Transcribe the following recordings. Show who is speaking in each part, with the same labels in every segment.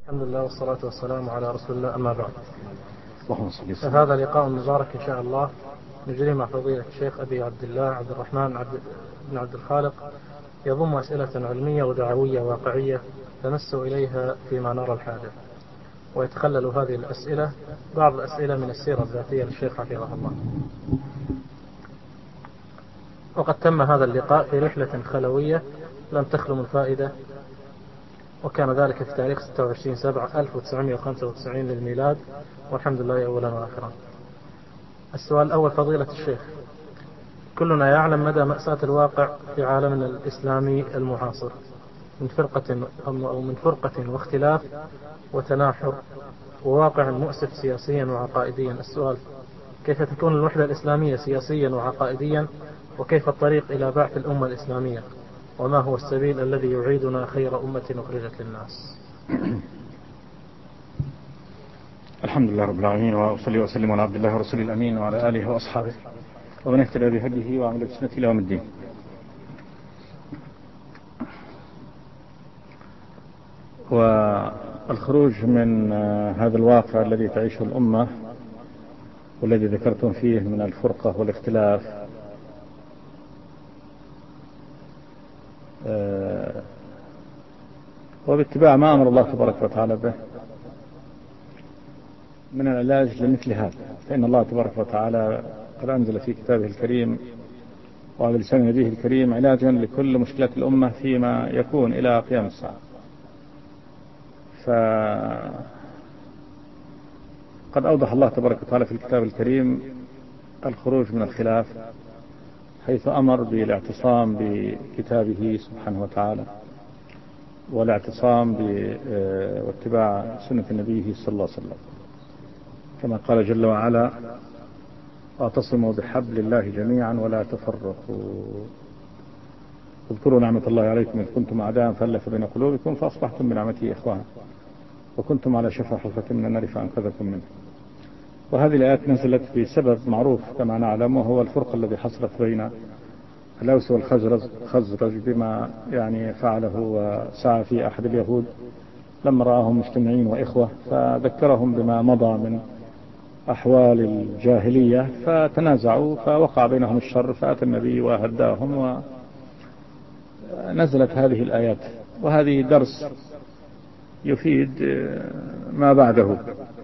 Speaker 1: الحمد لله والصلاة والسلام على رسول الله، أما بعد.
Speaker 2: اللهم صل وسلم.
Speaker 1: هذا لقاء مبارك إن شاء الله نجري مع فضيلة الشيخ أبي عبد الله عبد الرحمن بن عبد الخالق، يضم أسئلة علمية ودعوية واقعية تمس إليها فيما نرى الحاجة، ويتخلل هذه الأسئلة بعض الأسئلة من السيرة الذاتية للشيخ حفظه الله. وقد تم هذا اللقاء في رحلة خلوية لم تخلو من فائدة، وكان ذلك في تاريخ 26/7/1995 للميلاد، والحمد لله أولا وآخرا. السؤال الأول: فضيلة الشيخ، كلنا يعلم مدى مأساة الواقع في عالمنا الإسلامي المعاصر من فرقة واختلاف وتناحر، وواقع مؤسف سياسيا وعقائديا. السؤال: كيف تكون الوحدة الإسلامية سياسيا وعقائديا؟ وكيف الطريق إلى بعث الأمة الإسلامية؟ وما هو السبيل الذي يعيدنا خير أمة أخرجت للناس؟
Speaker 2: الحمد لله رب العالمين، وأصلي وأسلم على عبد الله ورسوله الأمين وعلى آله وأصحابه ومن اهتدى بهديه وعمل بسنته إلى يوم الدين. والخروج من هذا الواقع الذي تعيشه الأمة والذي ذكرتم فيه من الفرقة والاختلاف وباتباع ما أمر الله تبارك وتعالى به من العلاج لمثل هذا، فإن الله تبارك وتعالى قد أنزل في كتابه الكريم وعلى لسان نبيه الكريم علاجا لكل مشكلات الأمة فيما يكون إلى قيام الساعة. فقد أوضح الله تبارك وتعالى في الكتاب الكريم الخروج من الخلاف، حيث أمر بالاعتصام بكتابه سبحانه وتعالى والاعتصام واتباع سنة نبيه صلى الله عليه وسلم، كما قال جل وعلا: واعتصموا بحبل الله جميعا ولا تفرقوا اذكروا نعمة الله عليكم إذ كنتم أعداء فألف بين قلوبكم فأصبحتم بنعمته إخوانا وكنتم على شفا حفرة من النار فأنقذكم منه. وهذه الآيات نزلت بسبب معروف كما نعلم، وهو الفرقة الذي حصلت بين الأوس والخزرج بما فعله وسعى في أحد اليهود لما رآهم مجتمعين وإخوة، فذكرهم بما مضى من أحوال الجاهلية فتنازعوا فوقع بينهم الشر، فأتى النبي وهداهم ونزلت هذه الآيات. وهذه درس يفيد ما بعده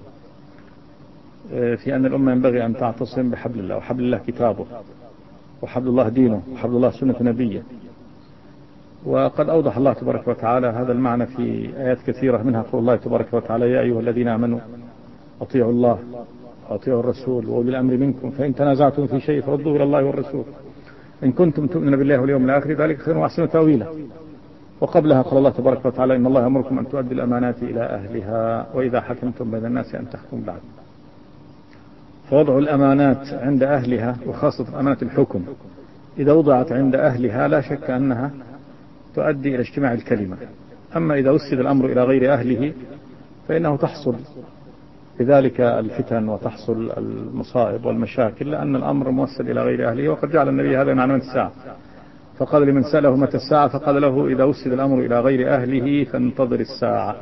Speaker 2: في أن الأمة ينبغي أن تعتصم بحبل الله، وحبل الله كتابه، وحبل الله دينه، وحبل الله سنة نبيه. وقد أوضح الله تبارك وتعالى هذا المعنى في آيات كثيرة، منها قول الله تبارك وتعالى: يا أيها الذين آمنوا أطيعوا الله وأطيعوا الرسول وأولي الأمر منكم فإن تنازعتم في شيء فردوه إلى الله والرسول إن كنتم تؤمنون بالله واليوم الآخر ذلك خير وأحسن تأويلا. وقبلها قال الله تبارك وتعالى: إن الله يأمركم أن تؤدوا الأمانات إلى أهلها وإذا حكمتم بين الناس أن تحكموا بالعدل. فوضع الأمانات عند أهلها، وخاصة أمانة الحكم، إذا وضعت عند أهلها لا شك أنها تؤدي إلى اجتماع الكلمة. أما إذا وسد الأمر إلى غير أهله فإنه تحصل بذلك الفتن وتحصل المصائب والمشاكل، لأن الأمر موسد إلى غير أهله. وقد جعل النبي هذا من علامة الساعة، فقال لمن سأله متى الساعة فقال له: إذا وسد الأمر إلى غير أهله فانتظر الساعة.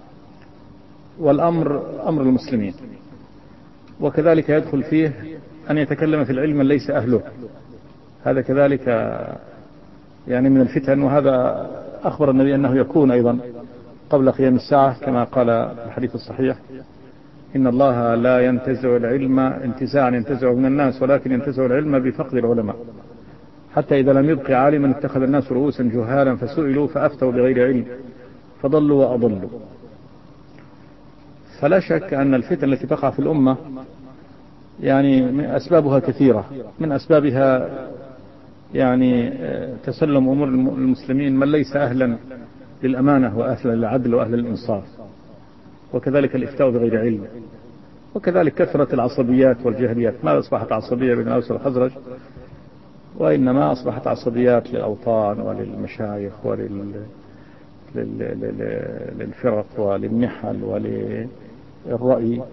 Speaker 2: والأمر أمر المسلمين، وكذلك يدخل فيه أن يتكلم في العلم من ليس أهله، هذا كذلك من الفتن. وهذا أخبر النبي أنه يكون أيضا قبل قيام الساعة، كما قال في الحديث الصحيح: إن الله لا ينتزع العلم انتزاعا ينتزعه من الناس، ولكن ينتزع العلم بفقد العلماء، حتى إذا لم يبق عالما اتخذ الناس رؤوسا جهالا فسئلوا فأفتوا بغير علم فضلوا وأضلوا. فلا شك أن الفتن التي تقع في الأمة أسبابها كثيرة، من أسبابها تسلم أمور المسلمين من ليس أهلا للأمانة وأهلا للعدل وأهلا للإنصاف، وكذلك الإفتاء بغير علم، وكذلك كثرة العصبيات والجهليات. ما أصبحت عصبية بين الأوس والخزرج، وإنما أصبحت عصبيات للأوطان وللمشايخ وللفرق وللنحل وللرأي.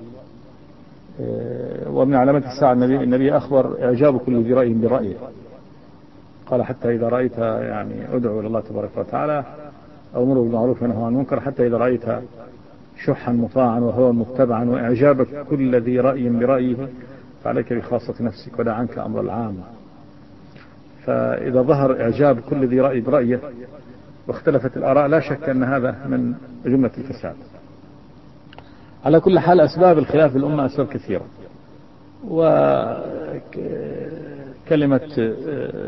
Speaker 2: ومن علامات الساعة النبي أخبر إعجاب كل ذي رأي برأيه، قال: حتى إذا رأيت ادعو إلى الله تبارك وتعالى أو أمره بالمعروف ونهى عن المنكر، حتى إذا رأيت شحا مطاعا وهوى متبعا وإعجابك كل ذي رأي برأيه، فعليك بخاصة نفسك ودع عنك أمر العام. فإذا ظهر إعجاب كل ذي رأي برأيه واختلفت الآراء لا شك أن هذا من جملة الفساد. على كل حال أسباب الخلاف في الأمة أسباب كثيرة، وكلمة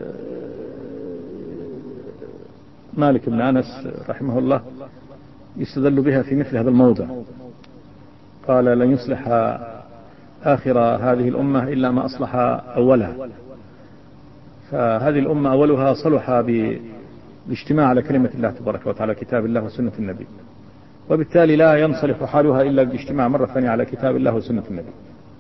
Speaker 2: مالك بن أنس رحمه الله يستدل بها في مثل هذا الموضع. قال لن يصلح آخر هذه الأمة إلا ما أصلح أولها. فهذه الأمة أولها صلح بالاجتماع على كلمة الله تبارك وتعالى كتاب الله وسنة النبي، وبالتالي لا ينصلح حالها إلا بالاجتماع مرة ثانية على كتاب الله وسنة النبي.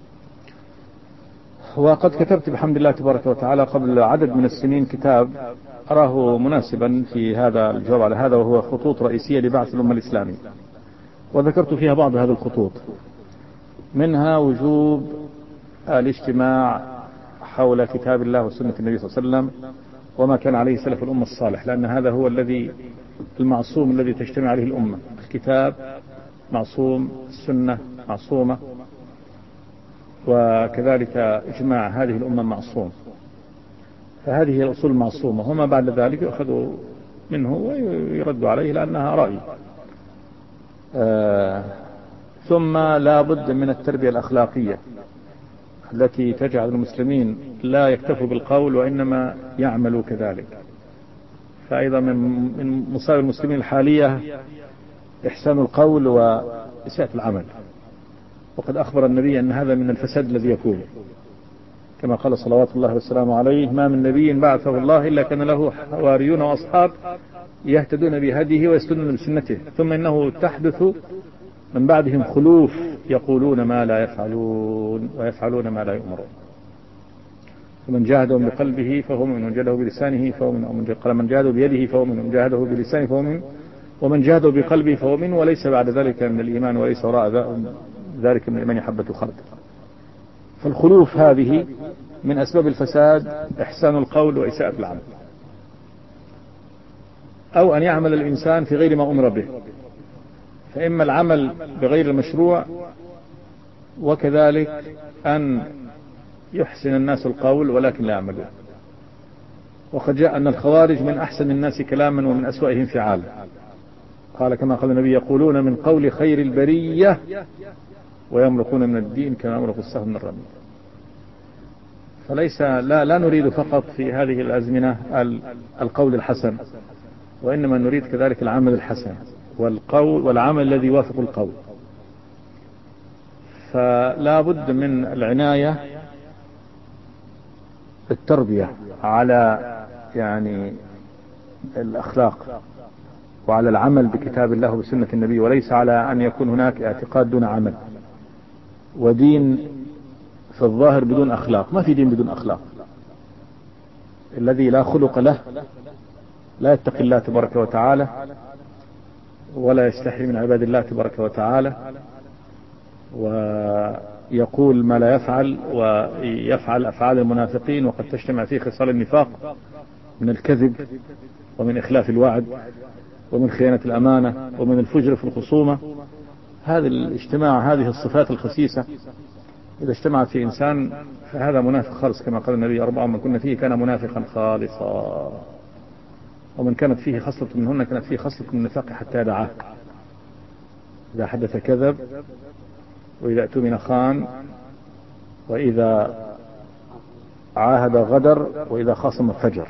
Speaker 2: وقد كتبت بحمد الله تبارك وتعالى قبل عدد من السنين كتاب أراه مناسبا في هذا الجواب على هذا، وهو خطوط رئيسية لبعث الأمة الإسلامية، وذكرت فيها بعض هذه الخطوط، منها وجوب الاجتماع حول كتاب الله وسنة النبي صلى الله عليه وسلم وما كان عليه سلف الأمة الصالح، لأن هذا هو الذي المعصوم الذي تجتمع عليه الأمة. الكتاب معصوم، السنة معصومة، وكذلك إجماع هذه الأمة معصوم. فهذه هي الأصول المعصومة، وما بعد ذلك يأخذوا منه ويرد عليه لأنها رأي. ثم لا بد من التربية الأخلاقية التي تجعل المسلمين لا يكتفوا بالقول وإنما يعملوا كذلك. فأيضا من مصائب المسلمين الحالية إحسان القول وإساءة العمل، وقد أخبر النبي أن هذا من الفساد الذي يكون، كما قال صلوات الله والسلام عليه: ما من نبي بعثه الله إلا كان له حواريون وأصحاب يهتدون بهديه ويستنون بسنته، ثم إنه تحدث من بعدهم خلوف يقولون ما لا يفعلون ويفعلون ما لا يؤمرون. فمن جاهدهم بقلبه فهو من، ومن جاهده بلسانه فهو من، قال من جاهده بيده فهو من، ومن جاهده بلسانه فهو من، ومن جاهده بقلبه فهو من، وليس بعد ذلك من الإيمان وليس وراء ذلك من الإيمان حبة خردل. فالخلوف هذه من أسباب الفساد، إحسان القول وإساءة العمل، أو أن يعمل الإنسان في غير ما أمر به، فإما العمل بغير المشروع، وكذلك أن يحسن الناس القول ولكن لا يعملون. وقد جاء أن الخوارج من أحسن الناس كلاما ومن أسوأهم فعالا، قال كما قال النبي: يقولون من قول خير البرية ويمرقون من الدين كما يمرق السهم من الرمي. فليس لا نريد فقط في هذه الأزمنة القول الحسن، وإنما نريد كذلك العمل الحسن والقول والعمل الذي يوافق القول. فلا بد من العناية بالتربية على يعني الأخلاق وعلى العمل بكتاب الله وسنة النبي، وليس على أن يكون هناك اعتقاد دون عمل، ودين في الظاهر بدون أخلاق. ما في دين بدون أخلاق. الذي لا خلق له لا يتقي الله تبارك وتعالى ولا يستحي من عباد الله تبارك وتعالى، ويقول ما لا يفعل، ويفعل أفعال المنافقين، وقد تجتمع فيه خصال النفاق من الكذب ومن إخلاف الوعد ومن خيانة الأمانة ومن الفجر في الخصومة. هذا الاجتماع، هذه الصفات الخسيسة إذا اجتمعت في إنسان فهذا منافق خالص، كما قال النبي: 4 من كنا فيه كان منافقا خالصا، ومن كانت فيه خصلة منهن كانت فيه خصلة من النفاق حتى يدعاه. إذا حدث كذب، وإذا اؤتمن خان، وإذا عاهد غدر، وإذا خاصم فجر.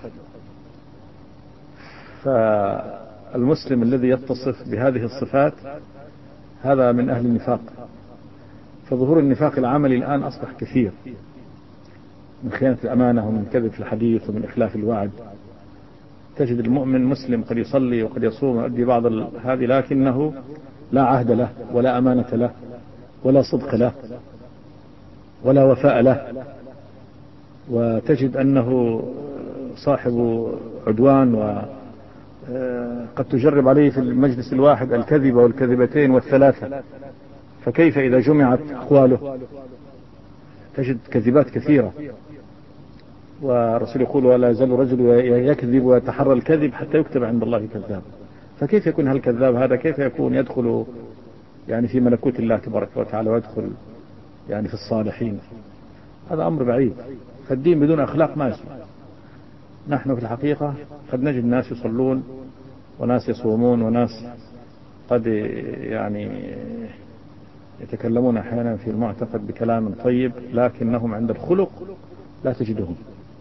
Speaker 2: فالمسلم الذي يتصف بهذه الصفات هذا من أهل النفاق. فظهور النفاق العملي الآن أصبح كثير، من خيانة الأمانة ومن كذب في الحديث ومن إخلاف الوعد. تجد المؤمن مسلم قد يصلي وقد يصوم ويؤدي بعض هذه، لكنه لا عهد له ولا أمانة له ولا صدق له ولا وفاء له، وتجد أنه صاحب عدوان، وقد تجرب عليه في المجلس الواحد الكذب والكذبتين والثلاثة. فكيف إذا جمعت أقواله؟ تجد كذبات كثيرة. ورسول يقول: ولا يزال الرجل يكذب ويتحرى الكذب حتى يكتب عند الله كذاب. فكيف يكون هالكذاب هذا؟ كيف يكون يدخل يعني في ملكوت الله تبارك وتعالى ويدخل يعني في الصالحين. هذا أمر بعيد. فالدين بدون أخلاق ما يصلح. نحن في الحقيقة قد نجد ناس يصلون وناس يصومون وناس قد يعني يتكلمون أحيانا في المعتقد بكلام طيب، لكنهم عند الخلق لا تجدهم.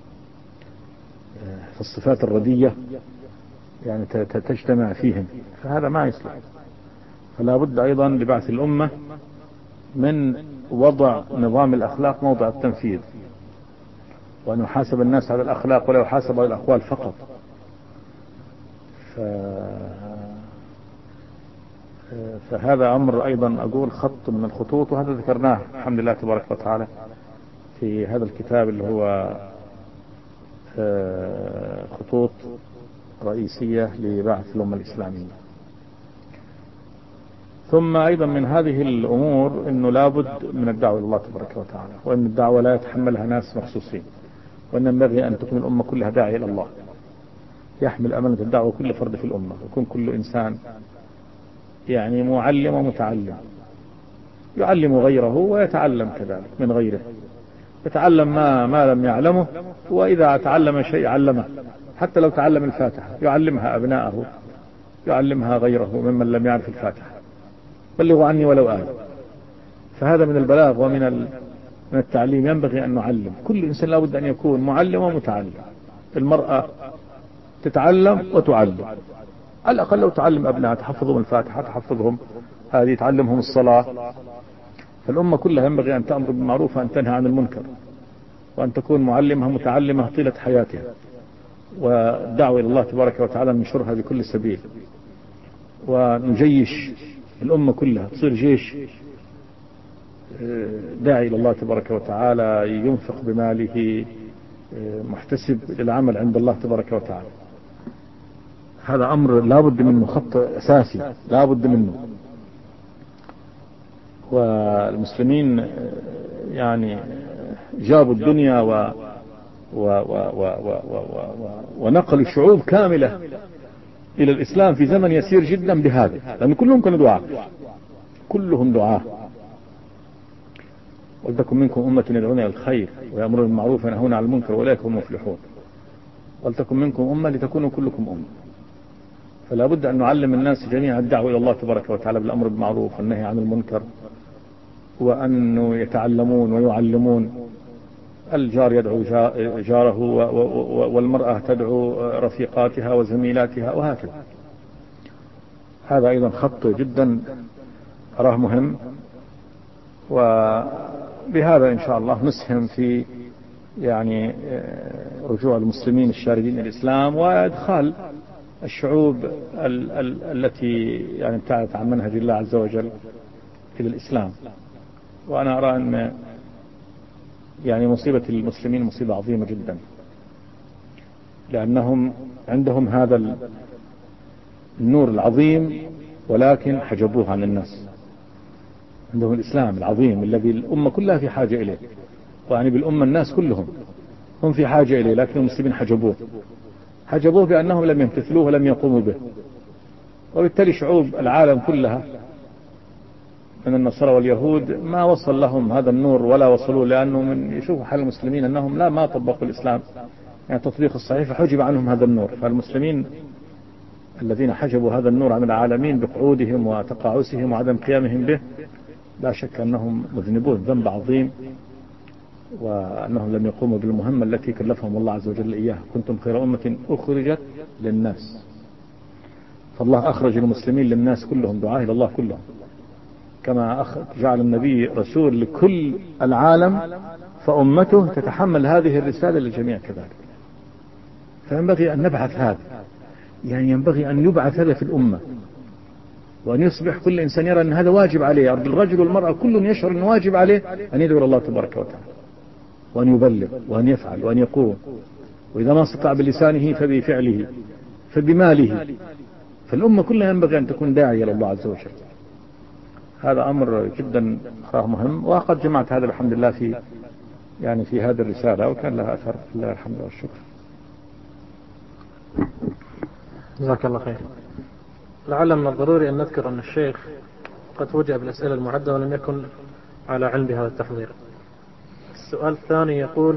Speaker 2: في الصفات الردية يعني تجتمع فيهم، فهذا ما يصلح. فلا بد أيضا لبعث الأمة من وضع نظام الأخلاق موضع التنفيذ، وأن يحاسب الناس على الأخلاق ولا يحاسب على الأقوال فقط. فهذا أمر أيضا أقول خط من الخطوط، وهذا ذكرناه الحمد لله تبارك وتعالى في هذا الكتاب اللي هو خطوط رئيسية لبعث الأمة الإسلامية. ثم أيضا من هذه الأمور أنه لابد من الدعوة إلى الله تبارك وتعالى، وأن الدعوة لا يتحملها ناس مخصوصين، وأن ينبغي أن تكون الأمة كلها داعية إلى الله، يحمل أمانة الدعوة كل فرد في الأمة، يكون كل إنسان يعني معلم ومتعلم، يعلم غيره ويتعلم كذلك من غيره، يتعلم ما لم يعلمه، وإذا تعلم شيء علمه، حتى لو تعلم الفاتحة يعلمها أبناءه، يعلمها غيره ممن لم يعرف الفاتحة، بلغوا عني ولو آية. فهذا من البلاغ ومن التعليم، ينبغي أن نعلم. كل إنسان لابد أن يكون معلم ومتعلم. المرأة تتعلم وتعلم، على الأقل لو تعلم أبناء تحفظهم الفاتحة، تحفظهم هذه، تعلمهم الصلاة. فالأمة كلها ينبغي أن تأمر بالمعروف وأن تنهى عن المنكر، وأن تكون معلمة متعلمة طيلة حياتها، والدعوة إلى الله تبارك وتعالى ننشرها بكل سبيل، ونجيش الأمة كلها، تصير جيش داعي إلى الله تبارك وتعالى، ينفق بماله محتسب للعمل عند الله تبارك وتعالى. هذا أمر لا بد منه، خط أساسي لا بد منه. والمسلمين يعني جابوا الدنيا ونقلوا شعوب كاملة إلى الإسلام في زمن يسير جدا بهذا، لأن كلهم كانوا دعاة، كلهم دعاة. ولتكن منكم أمة يدعون إلى الخير ويأمرون بالمعروف وينهون عن المنكر وأولئك هم المفلحون. ولتكن منكم أمة لتكونوا كلكم أمة. فلا بد أن نعلم الناس جميعا الدعوة إلى الله تبارك وتعالى بالأمر بالمعروف والنهي عن المنكر، وأن يتعلمون ويعلمون. الجار يدعو جاره، والمرأة تدعو رفيقاتها وزميلاتها، وهكذا. هذا أيضا خط جدا أراه مهم، وبهذا إن شاء الله نسهم في يعني رجوع المسلمين الشاردين إلى الإسلام، وإدخال الشعوب التي يعني ابتعدت عن منهج الله عز وجل إلى الإسلام. وأنا أرى أن يعني مصيبة المسلمين مصيبة عظيمة جدا، لأنهم عندهم هذا النور العظيم ولكن حجبوه عن الناس. عندهم الإسلام العظيم الذي الأمة كلها في حاجة إليه، ويعني بالأمة الناس كلهم هم في حاجة إليه، لكن المسلمين حجبوه بأنهم لم يمتثلوه ولم يقوموا به. وبالتالي شعوب العالم كلها من النصارى واليهود ما وصل لهم هذا النور ولا وصلوا، لأنه من يشوفوا حال المسلمين أنهم ما طبقوا الإسلام يعني تطبيق الصحيح، فحجب عنهم هذا النور. فالمسلمين الذين حجبوا هذا النور عن العالمين بقعودهم وتقاعسهم وعدم قيامهم به، لا شك أنهم مذنبون ذنب عظيم، وأنهم لم يقوموا بالمهمة التي كلفهم الله عز وجل إياها. كنتم خير أمة أخرجت للناس. فالله أخرج المسلمين للناس كلهم، دعاة إلى الله كلهم، كما جعل النبي رسول لكل العالم، فأمته تتحمل هذه الرسالة للجميع كذلك. فينبغي أن نبعث هذا، يعني ينبغي أن يبعث هذا في الأمة، وأن يصبح كل إنسان يرى أن هذا واجب عليه. الرجل والمرأة كل يشعر أنه واجب عليه أن يدعو إلى الله تبارك وتعالى، وأن يبلغ وأن يفعل وأن يقوم، وإذا ما استطاع بلسانه فبفعله، فبماله. فالأمة كلها ينبغي أن تكون داعية إلى الله عز وجل. هذا أمر جدا مهم، وقد جمعت هذا الحمد لله في هذه الرسالة، وكان لها أثر. الله الحمد والشكر.
Speaker 1: جزاك الله خير. لعل من الضروري أن نذكر أن الشيخ قد فوجئ بالأسئلة المعدة ولم يكن على علم بهذا التحضير. السؤال الثاني يقول: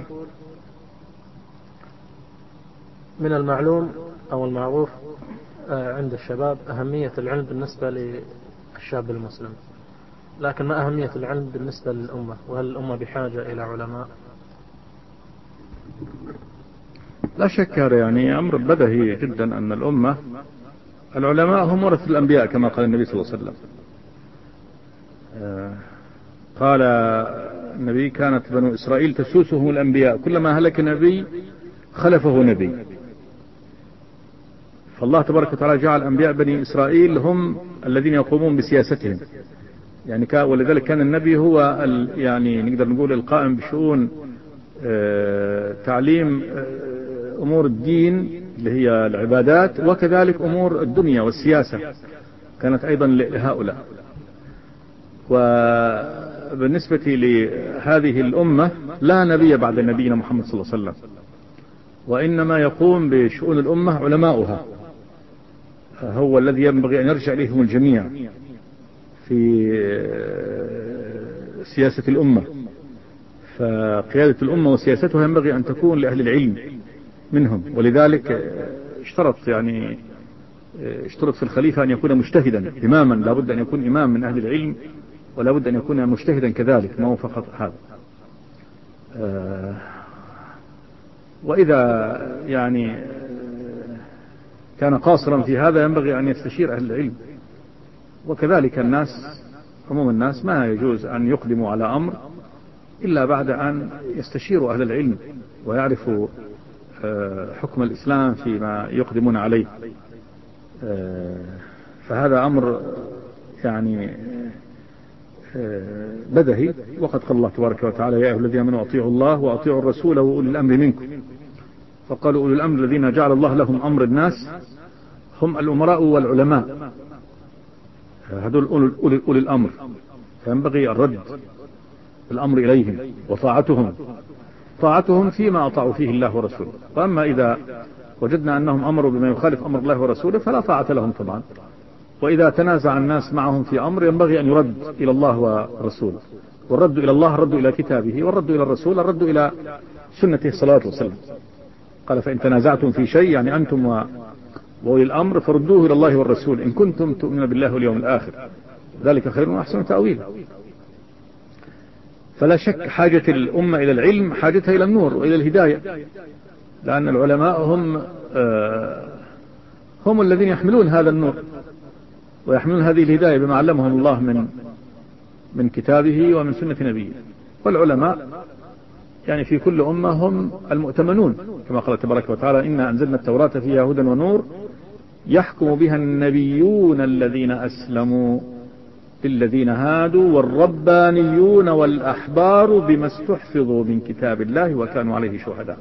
Speaker 1: من المعلوم أو المعروف عند الشباب أهمية العلم بالنسبة للشاب المسلم، لكن ما أهمية العلم بالنسبة للأمة؟ وهل الأمة بحاجة إلى علماء؟
Speaker 2: لا شك هذا يعني أمر بديهي جدا أن الأمة العلماء هم ورثة الأنبياء كما قال النبي صلى الله عليه وسلم. قال النبي: كانت بنو إسرائيل تسوسهم الأنبياء، كلما هلك نبي خلفه نبي. فالله تبارك وتعالى جعل أنبياء بني إسرائيل هم الذين يقومون بسياستهم، يعني ولذلك كان النبي هو يعني نقدر نقول القائم بشؤون تعليم أمور الدين اللي هي العبادات، وكذلك أمور الدنيا والسياسة كانت أيضا لهؤلاء. وبالنسبة لهذه الأمة لا نبي بعد نبينا محمد صلى الله عليه وسلم، وإنما يقوم بشؤون الأمة علماؤها، هو الذي ينبغي أن يرجع إليهم الجميع في سياسة الأمة. فقيادة الأمة وسياستها ينبغي أن تكون لأهل العلم منهم، ولذلك اشترط في الخليفة أن يكون مجتهدا إماما، لا بد أن يكون إمام من أهل العلم، ولا بد أن يكون مجتهدا كذلك، ما هو فقط هذا. وإذا يعني كان قاصرا في هذا ينبغي أن يستشير أهل العلم. وكذلك الناس، عموم الناس ما يجوز أن يقدموا على أمر إلا بعد أن يستشيروا أهل العلم ويعرفوا حكم الإسلام فيما يقدمون عليه. فهذا أمر يعني بدهي. وقد قال الله تبارك وتعالى: يا أيها الذين آمنوا أطيعوا الله وأطيعوا الرسول وأولي الأمر منكم. فقالوا أولي الأمر الذين جعل الله لهم أمر الناس هم الأمراء والعلماء، هذول أولي الأمر، فينبغي الرد الأمر إليهم وطاعتهم فيما أطاعوا فيه الله ورسوله. وأما إذا وجدنا أنهم أمروا بما يخالف أمر الله ورسوله فلا طاعة لهم طبعا. وإذا تنازع الناس معهم في أمر ينبغي أن يرد إلى الله ورسوله، والرد إلى الله الرد إلى كتابه، والرد إلى الرسول الرد إلى سنته صلى الله عليه وسلم. قال: فإن تنازعتم في شيء، يعني أنتم وأولي الأمر، فردوه إلى الله والرسول إن كنتم تؤمنون بالله واليوم الآخر، ذلك خير وأحسن تأويلا. فلا شك حاجة الأمة إلى العلم حاجتها إلى النور وإلى الهداية، لأن العلماء هم الذين يحملون هذا النور ويحملون هذه الهداية بما علمهم الله من كتابه ومن سنة نبيه. والعلماء يعني في كل أمة هم المؤتمنون، كما قال تبارك وتعالى: إنا أنزلنا التوراة فيها هدى ونور يحكم بها النبيون الذين أسلموا للذين هادوا والربانيون والأحبار بما استحفظوا من كتاب الله وكانوا عليه شهداء.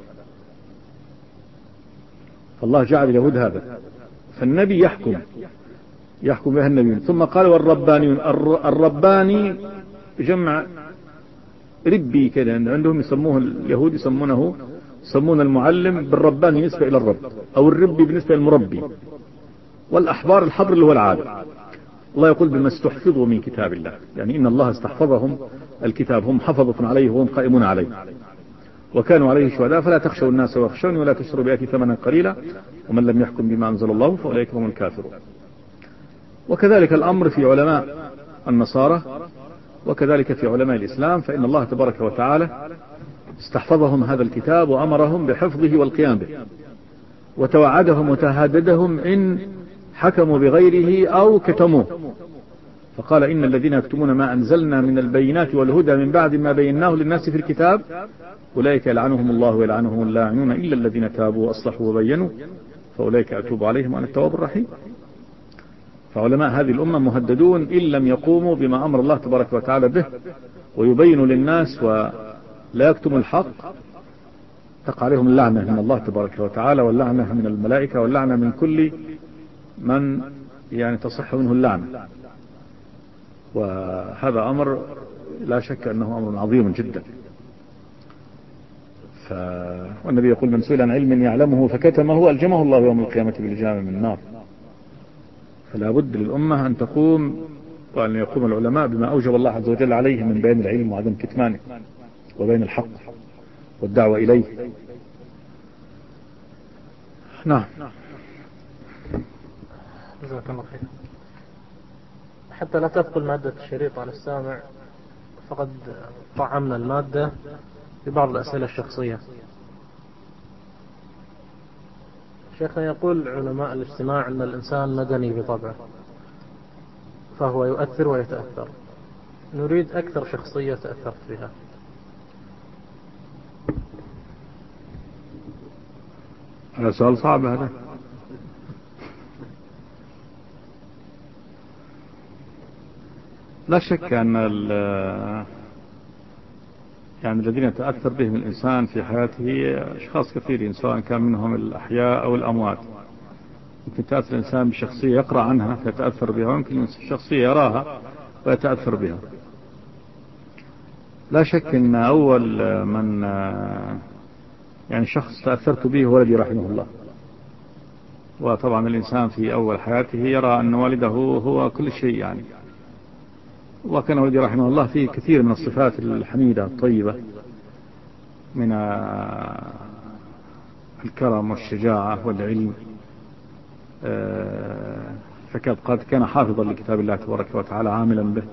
Speaker 2: فالله جعل اليهود هذا، فالنبي يحكم بها النبيون. ثم قال: والربانيون. الرباني جمع ربي كده، عندهم يسموه اليهود يسمون المعلم بالرباني بالنسبة إلى الرب، أو الربي بالنسبة للمربي. والأحبار الحبر اللي هو العالم. الله يقول: بما استحفظوا من كتاب الله، يعني إن الله استحفظهم الكتاب، هم حفظة عليه وهم قائمون عليه وكانوا عليه شهداء فلا تخشوا الناس واخشوني ولا تشتروا بآياتي ثمنا قليلا ومن لم يحكم بما أنزل الله فأولئك هم الكافرون. وكذلك الأمر في علماء النصارى وكذلك في علماء الإسلام، فإن الله تبارك وتعالى استحفظهم هذا الكتاب وأمرهم بحفظه والقيام به، وتوعدهم وتهددهم إن حكموا بغيره أو كتموه. فقال: إن الذين يكتمون ما أنزلنا من البينات والهدى من بعد ما بيناه للناس في الكتاب أولئك يلعنهم الله ويلعنهم اللاعنون إلا الذين تابوا وأصلحوا وبينوا فأولئك أتوب عليهم وأنا التواب الرحيم. فعلماء هذه الأمة مهددون إن لم يقوموا بما أمر الله تبارك وتعالى به ويبينوا للناس ولا يكتموا الحق، تقع عليهم اللعنة من الله تبارك وتعالى، واللعنة من الملائكة، واللعنة من كل من يعني تصح منه اللعنة. وهذا أمر لا شك أنه أمر عظيم جدا. والنبي يقول: من سئل عن علم يعلمه فكتمه ألجمه الله يوم القيامة بلجام من النار. فلا بد للأمة أن تقوم وأن يقوم العلماء بما أوجب الله عز وجل عليهم من بيان العلم وعدم كتمانه وبين الحق والدعوة إليه. نعم.
Speaker 1: جزاك الله خير. حتى لا تثقل مادة الشريط على السامع، فقد طعمنا المادة ببعض الأسئلة الشخصية. شيخنا، يقول علماء الاجتماع أن الإنسان مدني بطبعه، فهو يؤثر ويتأثر. نريد أكثر شخصية تأثرت بها.
Speaker 2: هذا سؤال صعب هذا. لا شك أن يعني الذين يتأثر بهم الإنسان في حياته أشخاص كثيرين، سواء كان منهم الأحياء أو الأموات. يمكن تأثر الإنسان بشخصية يقرأ عنها فيتأثر بها، ويمكن شخصية يراها ويتأثر بها. لا شك أن أول من يعني شخص تأثرت به والدي رحمه الله. وطبعا الإنسان في أول حياته يرى أن والده هو كل شيء يعني. وكان والدي رحمه الله فيه كثير من الصفات الحميدة الطيبة، من الكرم والشجاعة والعلم. فقد كان حافظا لكتاب الله تبارك وتعالى عاملا به،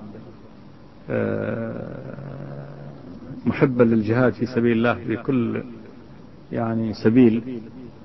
Speaker 2: محبا للجهاد في سبيل الله بكل يعني سبيل.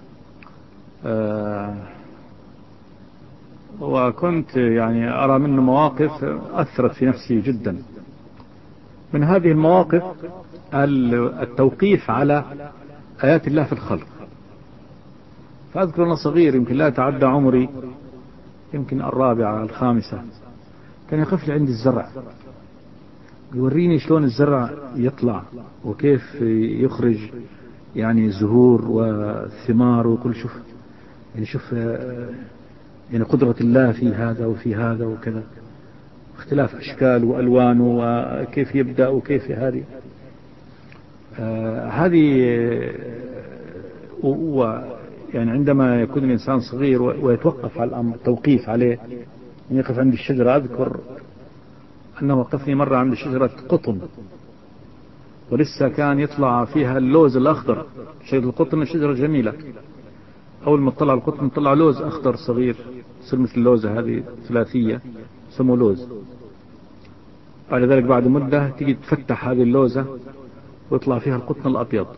Speaker 2: وكنت يعني أرى منه مواقف أثرت في نفسي جدا. من هذه المواقف التوقيف على آيات الله في الخلق. فأذكر أنا صغير، يمكن لا يتعدى عمري، يمكن الرابعة الخامسة، كان يقف لي عند الزرع يوريني شلون الزرع يطلع وكيف يخرج يعني زهور وثمار، وكل شوف يعني قدرة الله في هذا وفي هذا وكذا، اختلاف أشكال وألوان وكيف يبدأ وكيف هذه يعني عندما يكون الإنسان صغير ويتوقف على الأمر، توقيف عليه، يعني يقف عند الشجرة. أذكر أنه وقفني مرة عند شجرة قطن، ولسه كان يطلع فيها اللوز الأخضر. شجرة القطن شجرة جميلة، أول ما طلع القطن طلع لوز أخضر صغير، يصير مثل اللوزة هذه ثلاثية، سموه لوز. بعد ذلك بعد مدة تيجي تفتح هذه اللوزة ويطلع فيها القطن الأبيض.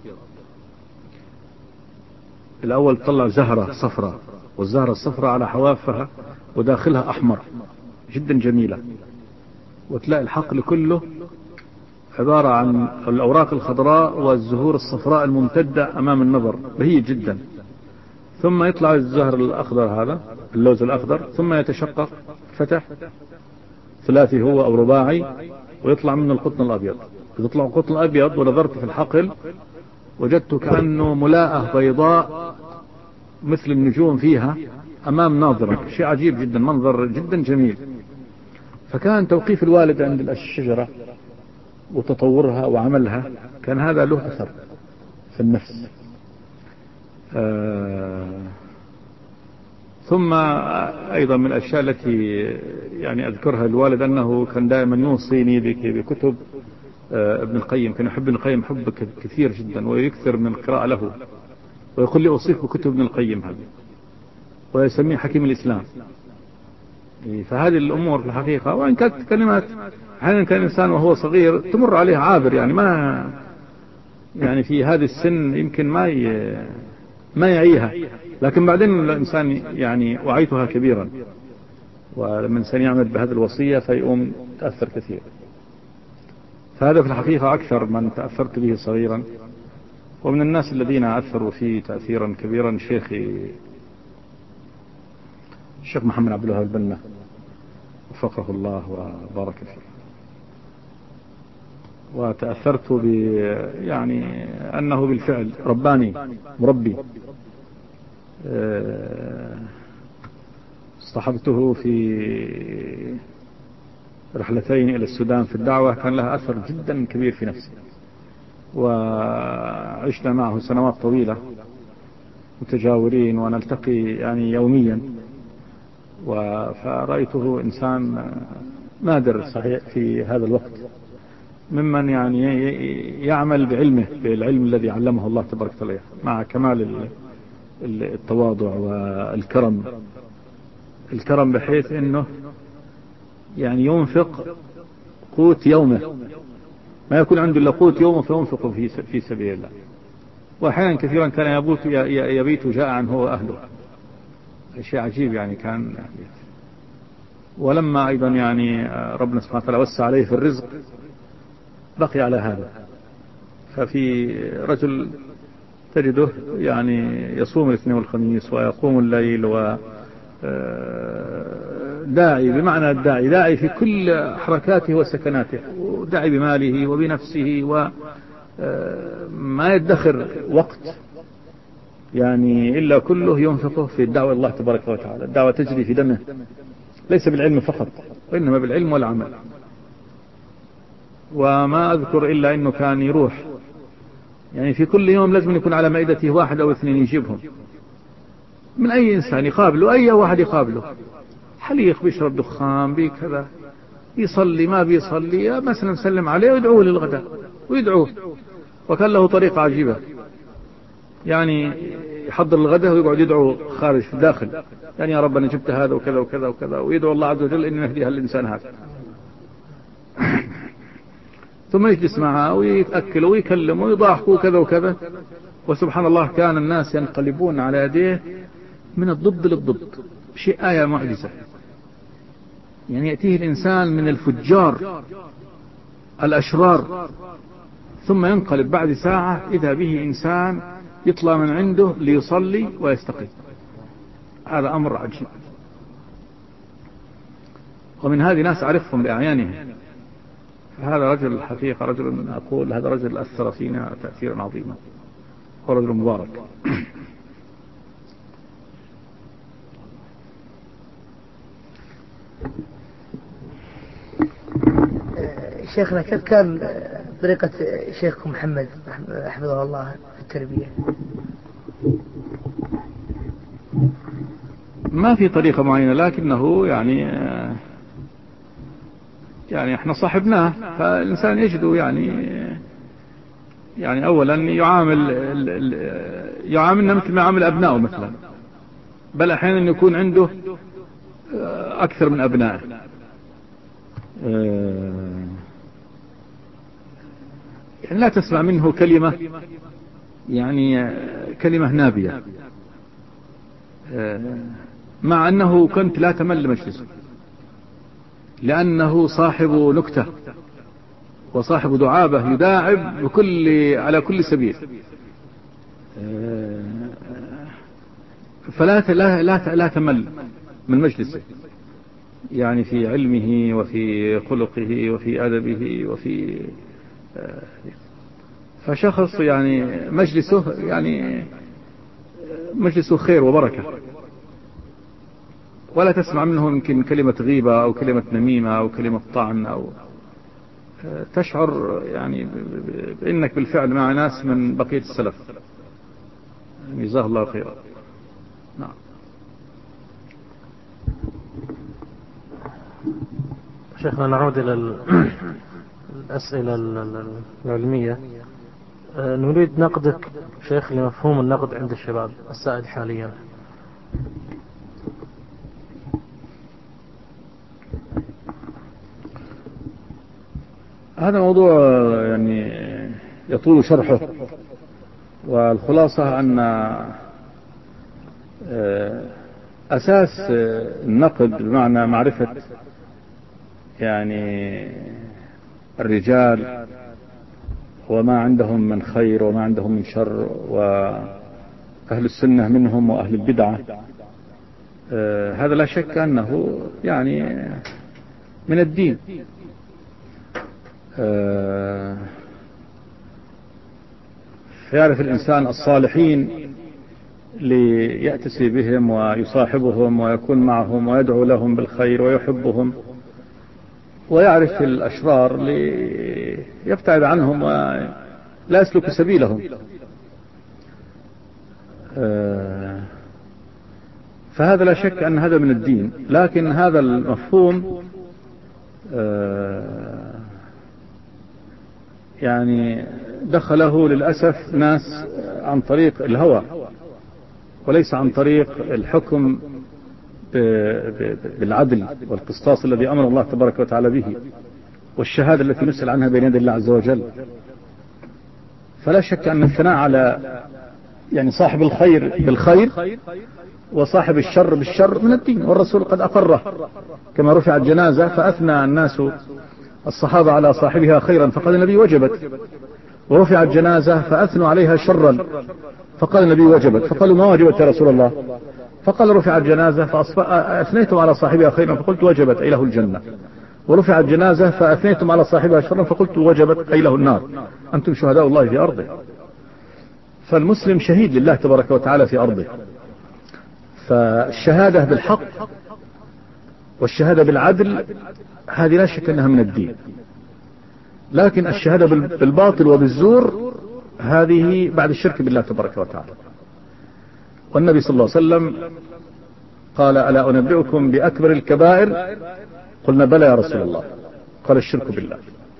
Speaker 2: الأول تطلع زهرة صفراء، والزهرة الصفراء على حوافها وداخلها أحمر، جدا جميلة. وتلاقي الحقل كله عبارة عن الأوراق الخضراء والزهور الصفراء الممتدة أمام النظر، بهي جدا. ثم يطلع الزهر الأخضر هذا، اللوز الأخضر، ثم يتشقق فتح ثلاثي هو أو رباعي، ويطلع منه القطن الأبيض. يطلع القطن الأبيض ونظرت في الحقل وجدت كأنه ملاءة بيضاء مثل النجوم فيها أمام ناظرك، شيء عجيب جدا، منظر جدا جميل. فكان توقيف الوالد عند الشجرة وتطورها وعملها، كان هذا له أثر في النفس. ثم أيضا من الأشياء التي يعني أذكرها الوالد أنه كان دائما يوصيني بكتب ابن القيم. كان يحب ابن القيم حب كثير جدا، ويكثر من القراءة له، ويقول لي أوصيك بكتب ابن القيم هذا، ويسميه حكيم الإسلام. فهذه الأمور في الحقيقة، وإن كانت كلمات أحيانا كان الإنسان وهو صغير تمر عليه عابر، يعني ما يعني في هذه السن يمكن ما يعيها، لكن بعدين الإنسان يعني وعيتها كبيرا، ولما الإنسان يعمل بهذه الوصية فيقوم تأثر كثير. فهذا في الحقيقة أكثر من تأثرت به صغيرا. ومن الناس الذين أثروا فيه تأثيرا كبيرا الشيخ محمد عبد الوهاب البنا، وفقه الله وبارك فيه. وتأثرت يعني أنه بالفعل رباني مربي. اصطحبته في رحلتين إلى السودان في الدعوة، كان لها أثر جدا كبير في نفسي، وعشنا معه سنوات طويلة متجاورين ونلتقي يعني يوميا. فرأيته إنسان نادر صحيح في هذا الوقت ممن يعني يعمل بعلمه، بالعلم الذي علمه الله تبارك وتعالى، مع كمال التواضع والكرم. الكرم بحيث انه يعني ينفق قوت يومه، ما يكون عنده الا قوت يومه فينفق في سبيل الله. واحيانا كثيرا كان يبيت جائعا هو واهله، شيء عجيب يعني كان. ولما ايضا يعني ربنا سبحانه وتعالى وسع عليه في الرزق بقي على هذا. ففي رجل تجده يعني يصوم الاثنين والخميس ويقوم الليل، و داعي بمعنى الداعي، داعي في كل حركاته وسكناته، وداعي بماله وبنفسه، وما يدخر وقت يعني إلا كله ينفقه في الدعوة الله تبارك وتعالى. الدعوة تجري في دمه، ليس بالعلم فقط وإنما بالعلم والعمل. وما أذكر إلا أنه كان يروح يعني في كل يوم لازم يكون على مائدته 1 أو 2 يجيبهم من أي إنسان يقابله، أي واحد يقابله، حليق بيشرب دخان بكذا، يصلي ما بيصلي، مثلا سلم عليه ويدعوه للغداء ويدعوه. وكان له طريقة عجيبة، يعني يحضر الغداء ويقعد يدعو خارج في الداخل، يعني يا رب أنا جبت هذا وكذا وكذا وكذا، ويدعو الله عز وجل إن يهديها الإنسان هذا. ثم يجلس معه ويتأكل ويكلم ويضحك وكذا وكذا. وسبحان الله كان الناس ينقلبون على يديه من الضد للضد، شيء آية معجزة. يعني يأتيه الإنسان من الفجار الأشرار ثم ينقلب بعد ساعة إذا به إنسان يطلع من عنده ليصلي ويستقيم. هذا أمر عجيب. ومن هذه ناس أعرفهم بأعيانهم. هذا رجل الحقيقة رجل، أقول هذا رجل أثر فينا تأثيرا عظيما، ورجل مبارك.
Speaker 3: شيخنا، كيف كان طريقة شيخكم محمد حفظه الله في التربية؟
Speaker 2: ما في طريقة معينة، لكنه يعني احنا صاحبناه، فالإنسان يجد يعني أولا يعاملنا مثل ما يعامل أبنائه مثلا، بل أحيانا يكون عنده أكثر من أبنائه. يعني لا تسمع منه كلمة يعني كلمة نابية، مع أنه كنت لا تمل مجلسه، لأنه صاحب نكتة وصاحب دعابة، يداعب على كل سبيل. فلا لا تمل من مجلسه، يعني في علمه وفي خلقه وفي أدبه وفي فشخص يعني مجلسه خير وبركة، ولا تسمع منه يمكن كلمة غيبة أو كلمة نميمة أو كلمة طعن، أو تشعر يعني بأنك بالفعل مع ناس من بقية السلف، جزاه الله خيرا. نعم.
Speaker 1: شيخنا نعود إلى الأسئلة العلمية. نريد نقدك شيخ لمفهوم النقد عند الشباب السائد حاليا.
Speaker 2: هذا موضوع يعني يطول شرحه، والخلاصة أن أساس النقد بمعنى معرفة يعني الرجال وما عندهم من خير وما عندهم من شر، وأهل السنة منهم وأهل البدعة، هذا لا شك أنه يعني من الدين. فيعرف الإنسان الصالحين ليأتسي بهم ويصاحبهم ويكون معهم ويدعو لهم بالخير ويحبهم، ويعرف الأشرار ليبتعد عنهم ولا يسلك سبيلهم. فهذا لا شك أن هذا من الدين، لكن هذا المفهوم يعني دخله للأسف ناس عن طريق الهوى وليس عن طريق الحكم بالعدل والقسطاس الذي أمر الله تبارك وتعالى به، والشهادة التي نسأل عنها بين يدي الله عز وجل. فلا شك أن الثناء على يعني صاحب الخير بالخير وصاحب الشر بالشر من الدين، والرسول قد أقره كما رفعت جنازة فأثنى الناس الصحابة على صاحبها خيرا فقال النبي وجبت، ورفعت جنازة فأثنوا عليها شرا فقال النبي وجبت، فقالوا ما وجبت يا رسول الله؟ فقال رفعت جنازة فأثنيتم على صاحبها خيرا فقلت وجبت أي له الجنة، ورفعت جنازة فأثنيتم على صاحبها شرا فقلت وجبت أي له النار، أنتم شهداء الله في أرضه. فالمسلم شهيد لله تبارك وتعالى في أرضه. فالشهادة بالحق والشهادة بالعدل هذه لا شك أنها من الدين، لكن الشهادة بالباطل وبالزور هذه بعد الشرك بالله تبارك وتعالى. والنبي صلى الله عليه وسلم قال ألا أنبئكم بأكبر الكبائر؟ قلنا بلى يا رسول الله، قال الشرك بالله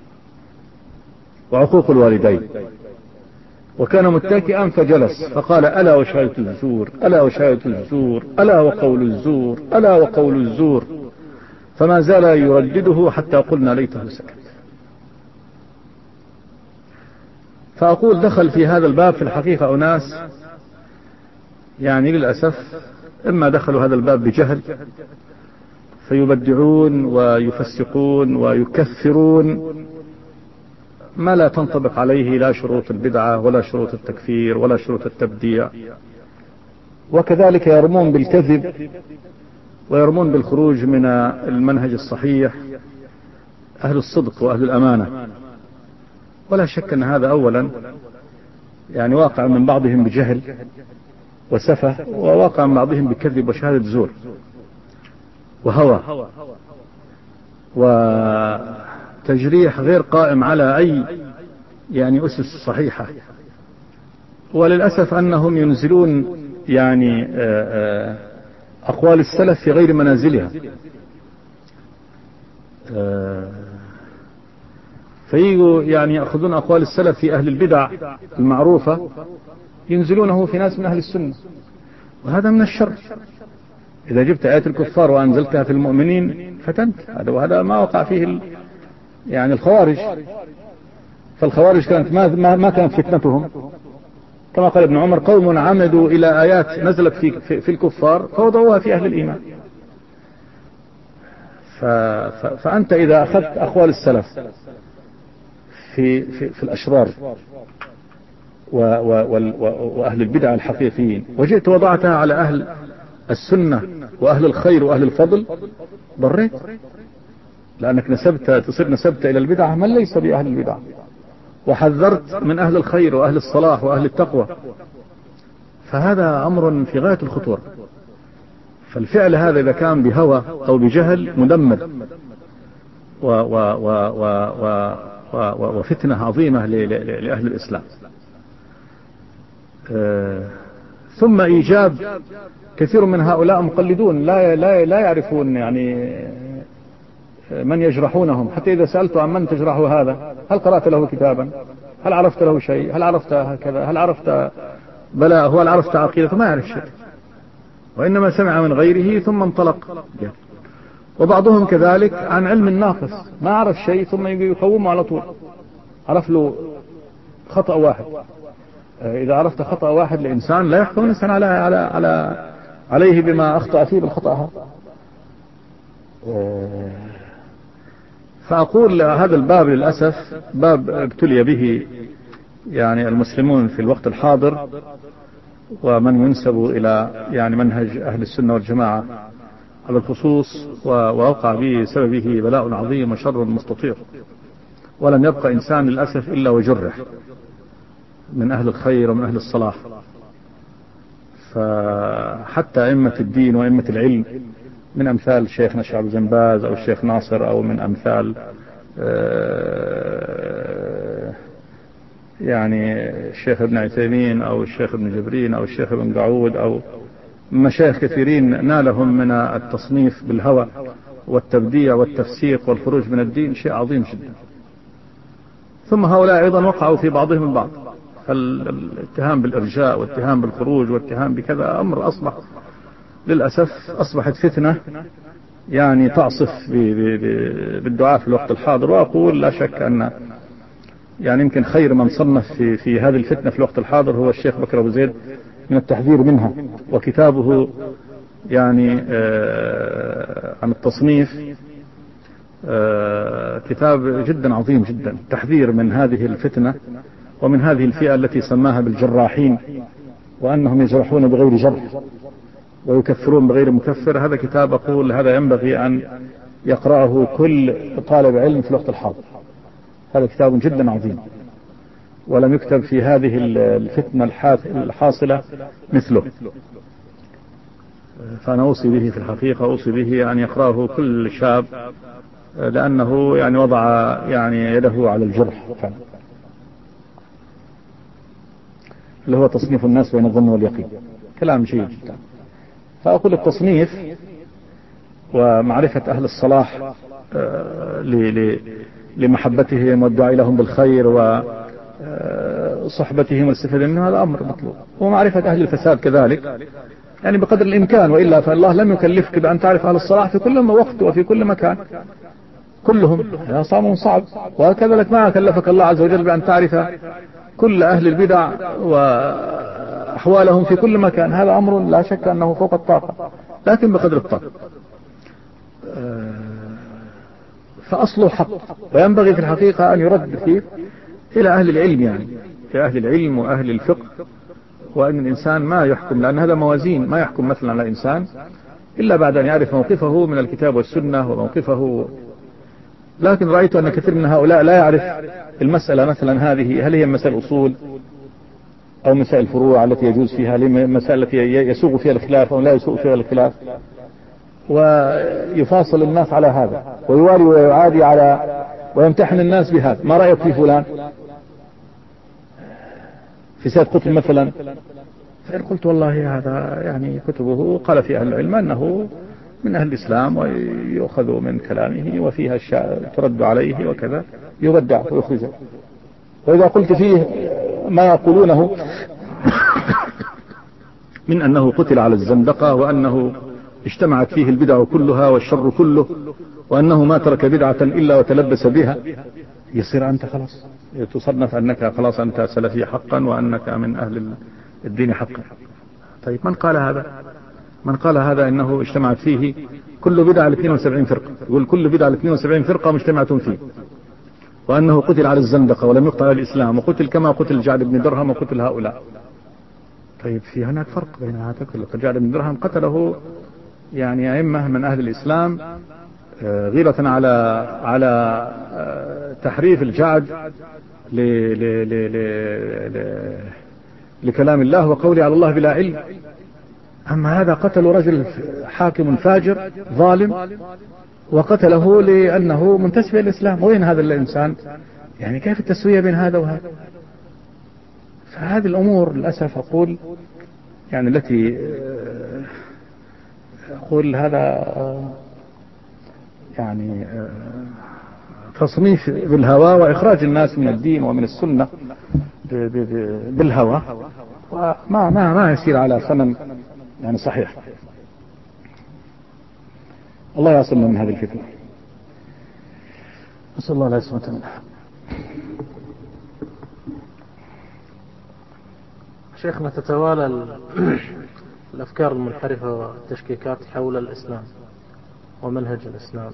Speaker 2: وعقوق الوالدين. وكان متكئا فجلس فقال ألا وشهادة الزور، ألا وشهادة الزور، ألا وقول الزور، ألا وقول الزور، فما زال يردده حتى قلنا ليته سكت. فأقول دخل في هذا الباب في الحقيقة أناس يعني للأسف إما دخلوا هذا الباب بجهل فيبدعون ويفسقون ويكثرون ما لا تنطبق عليه لا شروط البدعة ولا شروط التكفير ولا شروط التبديع، وكذلك يرمون بالكذب ويرمون بالخروج من المنهج الصحيح أهل الصدق وأهل الأمانة. ولا شك أن هذا أولا يعني واقع من بعضهم بجهل وسفه، وواقع من بعضهم بكذب وشهادة زور وهوى وتجريح غير قائم على أي يعني أسس صحيحة. وللأسف أنهم ينزلون يعني أقوال السلف في غير منازلها، فيجوا يعني يأخذون أقوال السلف في أهل البدع المعروفة ينزلونه في ناس من أهل السنة، وهذا من الشر. إذا جبت آيات الكفار وأنزلتها في المؤمنين فتنت، وهذا ما وقع فيه يعني الخوارج. فالخوارج كانت ما كانت فتنتهم كما قال ابن عمر قوم عمدوا إلى آيات نزلت في الكفار فوضعوها في أهل الإيمان. فأنت إذا أخذت أقوال السلف في الأشرار وأهل البدع الحقيقيين وجئت وضعتها على أهل السنة وأهل الخير وأهل الفضل ضريت، لأنك تصير نسبت إلى البدعة من ليس بأهل البدع، وحذرت من أهل الخير وأهل الصلاح وأهل التقوى. فهذا أمر في غاية الخطورة. فالفعل هذا إذا كان بهوى أو بجهل مدمر وفتنة عظيمة لأهل الإسلام. ثم إيجاب كثير من هؤلاء مقلدون لا يعرفون يعني من يجرحونهم، حتى إذا سألت عن من تجرح هذا هل قرأت له كتابا، هل عرفت له شيء، هل عرفت هكذا، هل عرفت بلاءه، هل عرفت عقيدته؟ ما يعرف شيء، وإنما سمع من غيره ثم انطلق. وبعضهم كذلك عن علم ناقص ما عرف شيء ثم يقومه على طول، عرف له خطأ واحد. إذا عرفت خطأ واحد لإنسان لا يحكم الإنسان عليه بما أخطأ فيه بالخطأ هذا. فأقول هذا الباب للأسف باب ابتلي به يعني المسلمون في الوقت الحاضر، ومن ينسب إلى يعني منهج أهل السنة والجماعة على الخصوص، ووقع به سببه بلاء عظيم وشر مستطير، ولم يبقى إنسان للأسف إلا وجرح من أهل الخير ومن أهل الصلاح. فحتى أئمة الدين وأئمة العلم من أمثال شيخنا الشيخ عبد الجنباز أو الشيخ ناصر، أو من أمثال يعني الشيخ ابن عثيمين أو الشيخ ابن جبرين أو الشيخ ابن قعود أو مشايخ كثيرين نالهم من التصنيف بالهوى والتبديع والتفسيق والخروج من الدين شيء عظيم جدا. ثم هؤلاء أيضا وقعوا في بعضهم البعض، فالاتهام بالإرجاء والاتهام بالخروج والاتهام بكذا أمر أصبح للأسف أصبحت فتنة يعني تعصف بالدعاء في الوقت الحاضر. وأقول لا شك أن يعني يمكن خير من صنف في هذه الفتنة في الوقت الحاضر هو الشيخ بكر أبو زيد من التحذير منها، وكتابه يعني عن التصنيف كتاب جدا عظيم جدا، تحذير من هذه الفتنة ومن هذه الفئة التي سماها بالجراحين، وأنهم يجرحون بغير جرح ويكفرون بغير مكفر. هذا كتاب أقول هذا ينبغي أن يقرأه كل طالب علم في الوقت الحاضر. هذا كتاب جدا عظيم ولم يكتب في هذه الفتنة الحاصلة مثله، فأنا أوصي به في الحقيقة، أوصي به أن يقرأه كل شاب، لأنه يعني وضع يعني يده على الجرح فعلا، اللي هو تصنيف الناس بين الظن واليقين. كلام جيد جدا. فأقول التصنيف ومعرفة أهل الصلاح لمحبتهم والدعاء لهم بالخير وصحبتهم والاستفادة منهم، هذا أمر مطلوب. ومعرفة أهل الفساد كذلك يعني بقدر الإمكان، وإلا فالله لم يكلفك بأن تعرف أهل الصلاح في كل وقت وفي كل مكان كلهم، هذا صعب صعب. وكذلك ما كلفك الله عز وجل بأن تعرف كل أهل البدع وأحوالهم في كل مكان، هذا أمر لا شك أنه فوق الطاقة، لكن بقدر الطاقة. فأصله حق، وينبغي في الحقيقة أن يرد فيه إلى أهل العلم، يعني إلى أهل العلم وأهل الفقه، وأن الإنسان ما يحكم، لأن هذا موازين، ما يحكم مثلا على إنسان إلا بعد أن يعرف موقفه من الكتاب والسنة وموقفه. لكن رأيت أن كثير من هؤلاء لا يعرف المسألة مثلا هذه هل هي مسائل أصول أو مسائل الفروع التي يجوز فيها، المسائل التي يسوغ فيها الخلاف أو لا يسوغ فيها الخلاف، ويفاصل الناس على هذا ويوالي ويعادي على ويمتحن الناس بهذا. ما رأيك في فلان في سيد قطب مثلا؟ فإن قلت والله هذا يعني كتبه قال في أهل العلم أنه من أهل الإسلام ويؤخذ من كلامه وفيها الشيء ترد عليه وكذا، يبدع ويخرجه. وإذا قلت فيه ما يقولونه من أنه قتل على الزندقة وأنه اجتمعت فيه البدع كلها والشر كله وأنه ما ترك بدعة إلا وتلبس بها، يصير أنت خلاص تصنف أنك خلاص أنت سلفي حقا وأنك من أهل الدين حقا. طيب من قال هذا؟ من قال هذا إنه اجتمعت فيه كل بدعة 72 فرقة، يقول كل بدعة 72 فرقة مجتمعة فيه، وأنه قتل على الزندقة ولم يقتل على الإسلام، وقتل كما قتل جعد بن درهم وقتل هؤلاء. طيب في هناك فرق بين هذا كله. جعد بن درهم قتله يعني أئمة من أهل الإسلام غيرة على تحريف الجعد لكلام الله وقوله على الله بلا علم. أما هذا قتل رجل حاكم فاجر ظالم وقتله لأنه منتسب إلى الإسلام. وين هذا الإنسان؟ يعني كيف التسوية بين هذا وهذا؟ فهذه الأمور للأسف أقول يعني التي أقول هذا يعني تصنيف بالهوى وإخراج الناس من الدين ومن السنة بالهوى، وما يسير على سنن يعني صحيح. الله يعصمنا من هذه الفتنة، نسأل الله لا يسمعنا منها.
Speaker 1: شيخنا، تتوالى الأفكار المنحرفة والتشكيكات حول الإسلام ومنهج الإسلام،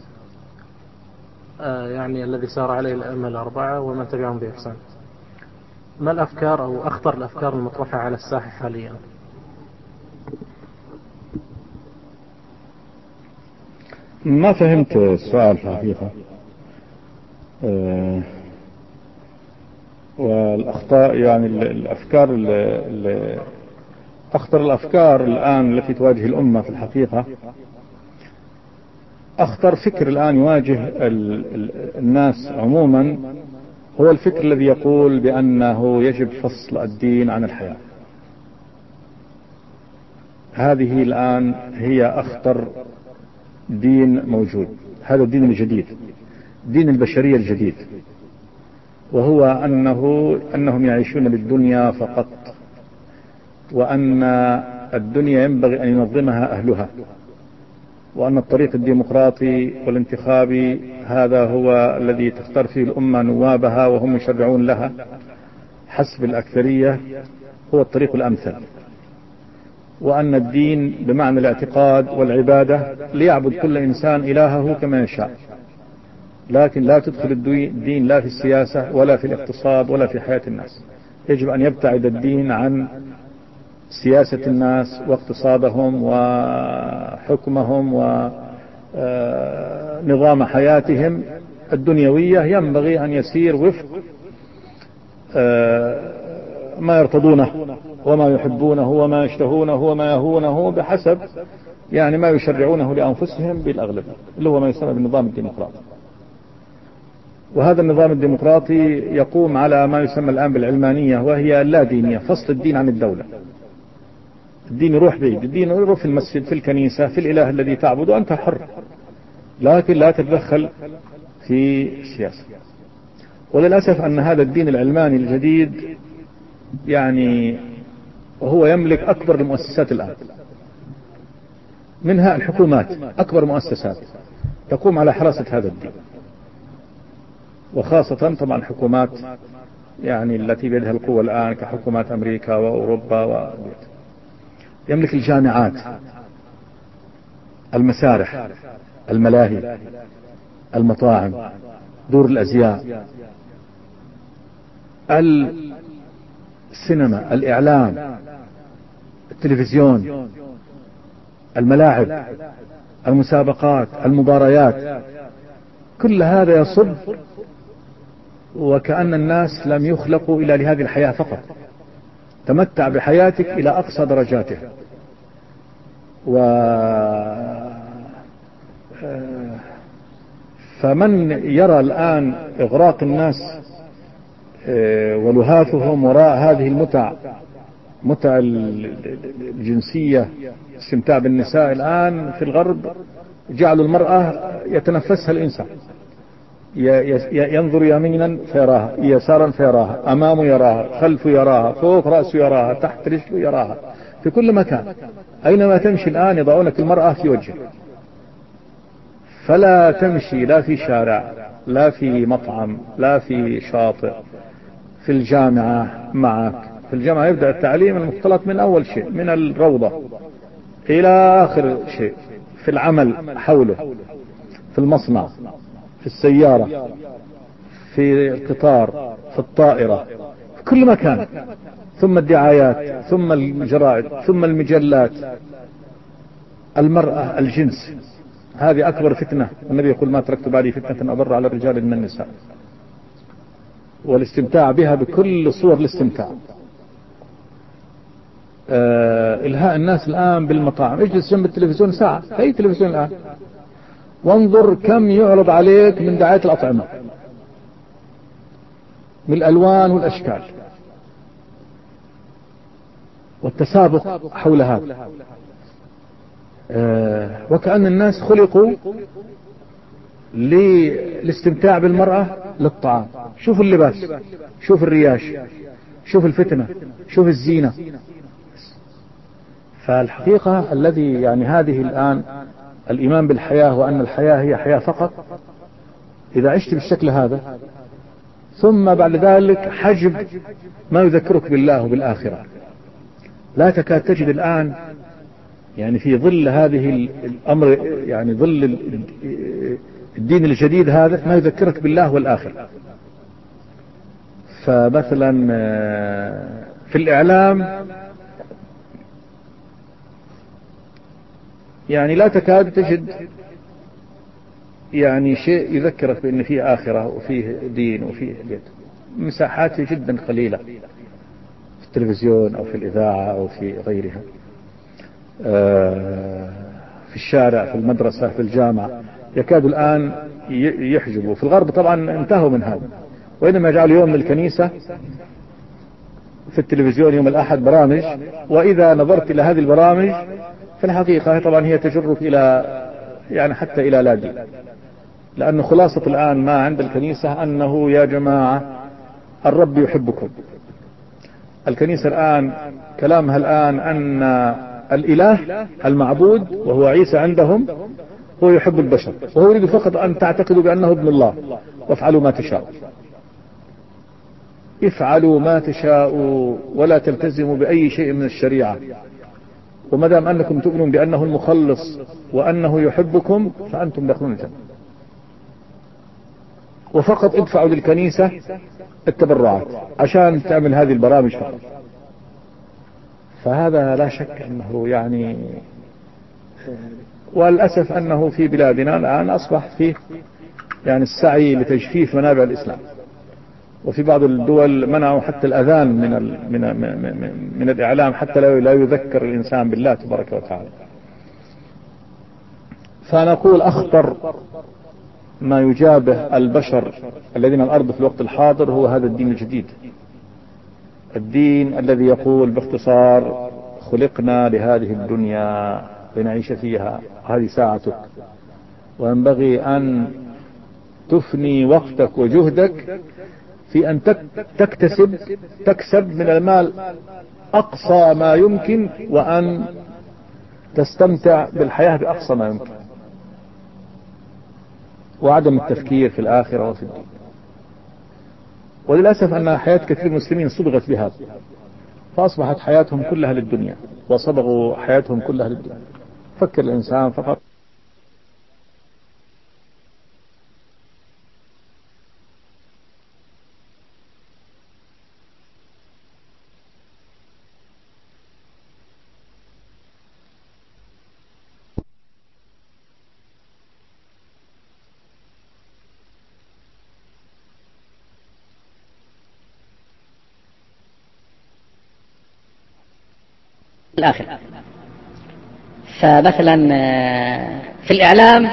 Speaker 1: يعني الذي سار عليه الأئمة الأربعة ومن تبعهم بإحسان. ما الأفكار أو أخطر الأفكار المطروحة على الساحة حاليا؟
Speaker 2: ما فهمت السؤال في الحقيقة. والأخطاء يعني الأفكار أخطر الأفكار الآن التي تواجه الأمة في الحقيقة، أخطر فكر الآن يواجه الناس عموما هو الفكر الذي يقول بأنه يجب فصل الدين عن الحياة. هذه الآن هي أخطر دين موجود، هذا الدين الجديد، دين البشرية الجديد، وهو أنهم يعيشون للدنيا فقط، وأن الدنيا ينبغي أن ينظمها أهلها، وأن الطريق الديمقراطي والانتخابي هذا هو الذي تختار فيه الأمة نوابها وهم يشرعون لها حسب الأكثرية، هو الطريق الأمثل. وأن الدين بمعنى الاعتقاد والعبادة ليعبد كل إنسان إلهه كما يشاء، لكن لا تدخل الدين لا في السياسة ولا في الاقتصاد ولا في حياة الناس. يجب أن يبتعد الدين عن سياسة الناس واقتصادهم وحكمهم ونظام حياتهم الدنيوية. ينبغي أن يسير وفق ما يرتضونه وما يحبونه وما يشتهونه وما يهونه بحسب يعني ما يشرعونه لأنفسهم بالأغلب، اللي هو ما يسمى بالنظام الديمقراطي. وهذا النظام الديمقراطي يقوم على ما يسمى الآن بالعلمانية، وهي اللا دينية، فصل الدين عن الدولة. الدين يروح بعيد، الدين يروح في المسجد، في الكنيسة، في الإله الذي تعبد، وأنت حر، لكن لا تتدخل في السياسة. وللأسف أن هذا الدين العلماني الجديد يعني وهو يملك أكبر المؤسسات الآن، منها الحكومات، أكبر مؤسسات تقوم على حراسة هذا الدين، وخاصة طبعا حكومات يعني التي بيدها القوة الآن كحكومات أمريكا وأوروبا يملك الجامعات، المسارح، الملاهي، المطاعم، دور الأزياء، السينما، الإعلام، التلفزيون، الملاعب، المسابقات، المباريات، كل هذا يصب وكأن الناس لم يخلقوا إلا لهذه الحياة فقط. تمتع بحياتك إلى أقصى درجاتها. فمن يرى الآن إغراق الناس ولهاثهم وراء هذه متع الجنسية، استمتاع بالنساء الآن في الغرب جعلوا المرأة يتنفسها الإنسان، ينظر يمينا فيراها، يسارا فيراها، أمامه يراها، خلفه يراها، فوق رأسه يراها، تحت رجله يراها، في كل مكان. أينما تمشي الآن يضعونك المرأة في وجهك، فلا تمشي لا في شارع، لا في مطعم، لا في شاطئ، في الجامعة معك. في الجامعة يبدأ التعليم المختلط من أول شيء، من الروضة إلى آخر شيء، في العمل حوله، في المصنع، في السيارة، في القطار، في الطائرة، في كل مكان. ثم الدعايات، ثم الجرائد، ثم المجلات. المرأة، الجنس، هذه أكبر فتنة. النبي يقول ما تركت بعدي فتنة أضر على الرجال من النساء. والاستمتاع بها بكل صور الاستمتاع. إلهاء الناس الآن بالمطاعم. اجلس جنب التلفزيون ساعة، أي تلفزيون الآن، وانظر كم يعرض عليك من دعاية الأطعمة، من الألوان والأشكال، والتسابق حول هذا. وكأن الناس خلقوا للاستمتاع بالمرأة للطعام. شوف اللباس، شوف الرياش، شوف الفتنة، شوف الزينة. فالحقيقة الذي يعني هذه الآن الإيمان بالحياة، وأن الحياة هي حياة فقط، إذا عشت بالشكل هذا، ثم بعد ذلك حجب ما يذكرك بالله وبالآخرة. لا تكاد تجد الآن يعني في ظل هذه الأمر، يعني ظل الدين الجديد هذا، ما يذكرك بالله والآخرة. فمثلا في الإعلام يعني لا تكاد تجد يعني شيء يذكرك بأن فيه آخرة وفيه دين وفيه جد. مساحات جدا قليلة في التلفزيون أو في الإذاعة أو في غيرها، في الشارع، في المدرسة، في الجامعة، يكاد الآن يحجبوا. في الغرب طبعا انتهوا من هذا، وإنما يجعلوا يوم الكنيسة في التلفزيون يوم الأحد برامج، وإذا نظرت إلى هذه البرامج في الحقيقة طبعا هي تجرك إلى يعني حتى إلى لا دين. لأنه خلاصة الآن ما عند الكنيسة أنه يا جماعة الرب يحبكم. الكنيسة الآن كلامها الآن أن الإله المعبود وهو عيسى عندهم هو يحب البشر، وهو يريد فقط أن تعتقدوا بأنه ابن الله وافعلوا ما تشاءوا. افعلوا ما تشاءوا ولا تلتزموا بأي شيء من الشريعة، وما دام أنكم تؤمنون بأنه المخلص وأنه يحبكم فأنتم داخلون الجنة. وفقط ادفعوا للكنيسة التبرعات عشان تعمل هذه البرامج فقط. فهذا لا شك أنه يعني، والأسف أنه في بلادنا الآن أصبح فيه يعني السعي لتجفيف منابع الإسلام، وفي بعض الدول منعوا حتى الأذان من الإعلام حتى لا يذكر الإنسان بالله تبارك وتعالى. فنقول أخطر ما يجابه البشر الذين على الأرض في الوقت الحاضر هو هذا الدين الجديد، الدين الذي يقول باختصار: خلقنا لهذه الدنيا لنعيش فيها، هذه ساعتك، وينبغي أن تفني وقتك وجهدك في أن تكسب من المال أقصى ما يمكن، وأن تستمتع بالحياة بأقصى ما يمكن، وعدم التفكير في الآخرة وفي الدين. وللأسف أن حياة كثير من المسلمين صبغت بهذا، فأصبحت حياتهم كلها للدنيا، وصبغوا حياتهم كلها للدنيا. فكر الإنسان فقط.
Speaker 4: الآخرة. فمثلا في الإعلام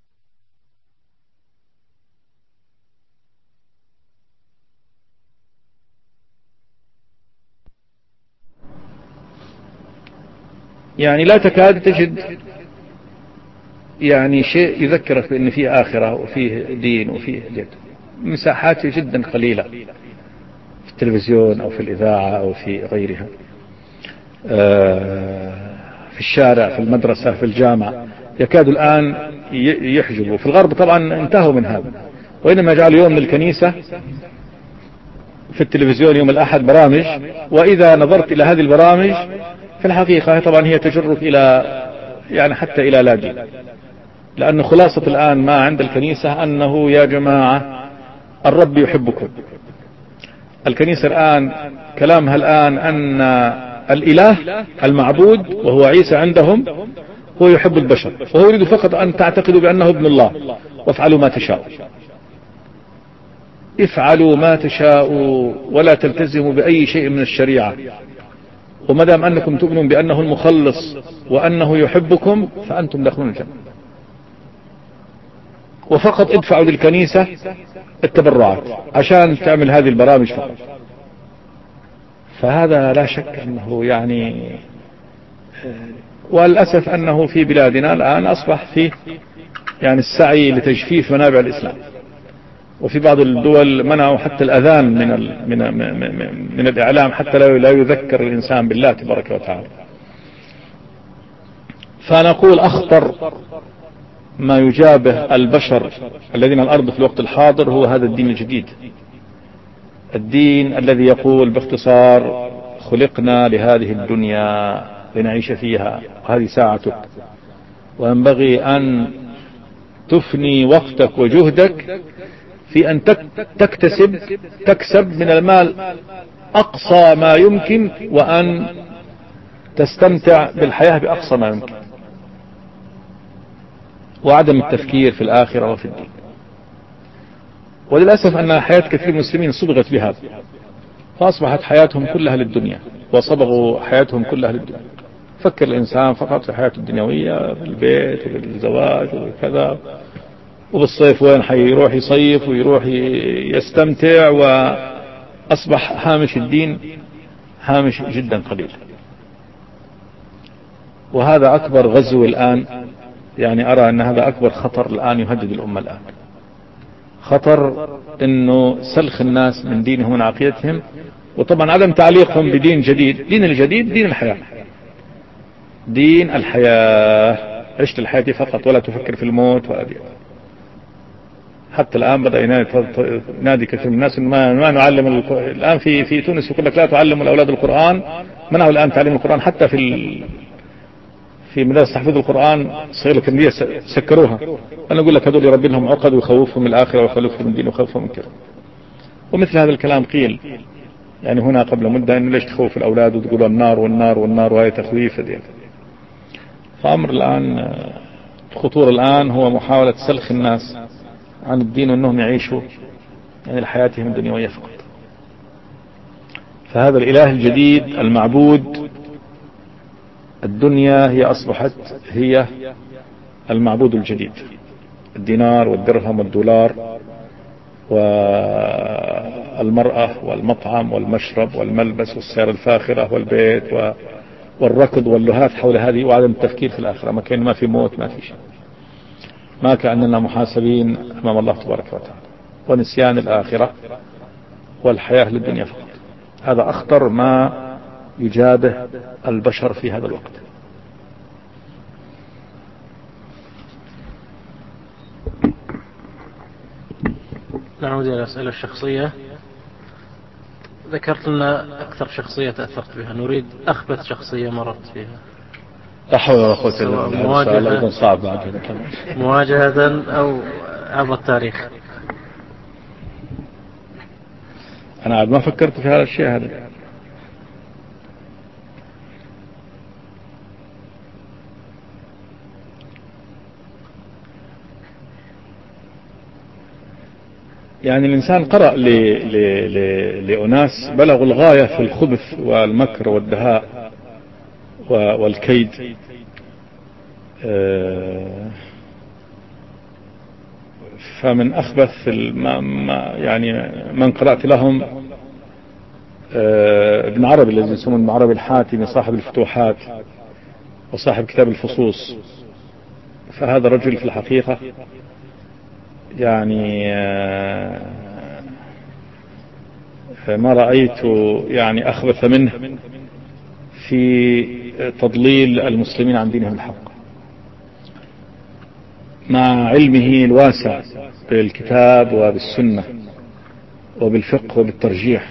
Speaker 2: يعني لا تكاد تجد يعني شيء يذكرك بأن فيه آخرة وفيه دين وفيه جد. مساحات جدا قليلة في التلفزيون أو في الإذاعة أو في غيرها، في الشارع، في المدرسة، في الجامعة، يكاد الآن يحجبوا. في الغرب طبعا انتهوا من هذا، وإنما جعلوا يوم للكنيسة في التلفزيون يوم الأحد برامج، وإذا نظرت إلى هذه البرامج في الحقيقة طبعا هي تجرك إلى يعني حتى إلى لا دين، لأن خلاصة الآن ما عند الكنيسة أنه يا جماعة الرب يحبكم. الكنيسة الآن كلامها الآن أن الإله المعبود وهو عيسى عندهم هو يحب البشر، وهو يريد فقط أن تعتقدوا بأنه ابن الله وافعلوا ما تشاءوا. افعلوا ما تشاءوا ولا تلتزموا بأي شيء من الشريعة، وما دام أنكم تؤمنون بأنه المخلص وأنه يحبكم فأنتم داخلون الجنة. وفقط ادفعوا للكنيسة التبرعات عشان تعمل هذه البرامج فقط. فهذا لا شك أنه يعني، والأسف أنه في بلادنا الآن أصبح فيه يعني السعي لتجفيف منابع الإسلام، وفي بعض الدول منعوا حتى الأذان من الإعلام حتى لا يذكر الإنسان بالله تبارك وتعالى. فنقول أخطر ما يجابه البشر الذين على الأرض في الوقت الحاضر هو هذا الدين الجديد، الدين الذي يقول باختصار: خلقنا لهذه الدنيا لنعيش فيها، هذه ساعتك، وينبغي أن تفني وقتك وجهدك في أن تكسب من المال أقصى ما يمكن، وأن تستمتع بالحياة بأقصى ما يمكن، وعدم التفكير في الآخرة وفي الدين. وللأسف أن حياة كثير من المسلمين صبغت بهذا، فأصبحت حياتهم كلها للدنيا، وصبغوا حياتهم كلها للدنيا. فكر الإنسان فقط في حياته الدنيوية، في البيت وبالزواج وكذا، وبالصيف وين حيروح يصيف ويروح يستمتع، وأصبح هامش الدين هامش جدا قليل. وهذا أكبر غزو الآن، يعني أرى أن هذا أكبر خطر الآن يهدد الأمة الآن. خطر انه سلخ الناس من دينهم ومن عقيدتهم، وطبعا عدم تعليقهم بدين جديد. دين الجديد دين الحياة، دين الحياة، عشت الحياة دي فقط ولا تفكر في الموت ولا دي. حتى الآن بدأ ينادي كثير من الناس ما نعلم الآن في تونس يقول لك لا تعلم الأولاد القرآن. منعوا الآن تعليم القرآن حتى في مدارس تحفيظ القرآن صغيرة كمية سكروها. أنا أقول لك هذول يربي لهم عقد ويخوفهم من الآخرة ويخوفهم من الدين ويخوفهم من كذا. ومثل هذا الكلام قيل يعني هنا قبل مدة إنه ليش تخوف الأولاد وتقولوا النار والنار والنار وهي تخويف دي. فأمر الآن خطور الآن هو محاولة سلخ الناس عن الدين وأنهم يعيشوا يعني لحياتهم الدنيوية فقط. فهذا الإله الجديد المعبود، الدنيا هي أصبحت هي المعبود الجديد، الدينار والدرهم والدولار والمرأة والمطعم والمشرب والملبس والسيارة الفاخرة والبيت والركض واللهات حول هذه، وعدم التفكير في الآخرة. ما في موت، ما في شيء، ما كأننا محاسبين أمام الله تبارك وتعالى، ونسيان الآخرة والحياة للدنيا فقط. هذا أخطر ما يجابه البشر في هذا الوقت.
Speaker 1: نعود إلى الأسئلة الشخصية. ذكرت لنا أكثر شخصية تأثرت بها، نريد أخبث شخصية مررت فيها.
Speaker 2: لا حول ولا قوة إلا بالله. هذا صعب بعد هذا
Speaker 1: مواجهة أو عبر التاريخ.
Speaker 2: أنا عاد ما فكرت في هذا الشيء هذا. يعني الإنسان قرأ لأناس بلغوا الغاية في الخبث والمكر والدهاء والكيد، فمن أخبث يعني من قرأت لهم ابن عربي الذي يسمون ابن عربي الحاتمي صاحب الفتوحات وصاحب كتاب الفصوص. فهذا الرجل في الحقيقة يعني ما رأيت يعني أخبث منه في تضليل المسلمين عن دينهم الحق، مع علمه الواسع بالكتاب وبالسنة وبالفقه وبالترجيح،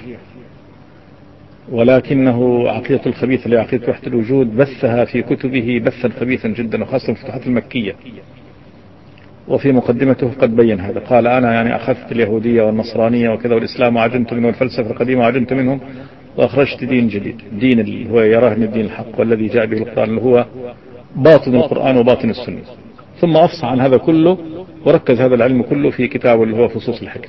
Speaker 2: ولكنه عقيدة الخبيثة لعقيدة وحدة الوجود بثها في كتبه بثا خبيثا جدا، وخاصة الفتوحات المكية. وفي مقدمته قد بين هذا، قال أنا يعني أخذت اليهودية والنصرانية وكذا والإسلام وعجنت منه والفلسفة القديمة وعجنت منهم وأخرجت دين جديد، دين اللي هو يراه من الدين الحق والذي جاء به القرآن اللي هو باطن القرآن وباطن السنة. ثم أفصح عن هذا كله وركز هذا العلم كله في كتابه اللي هو فصوص الحكم.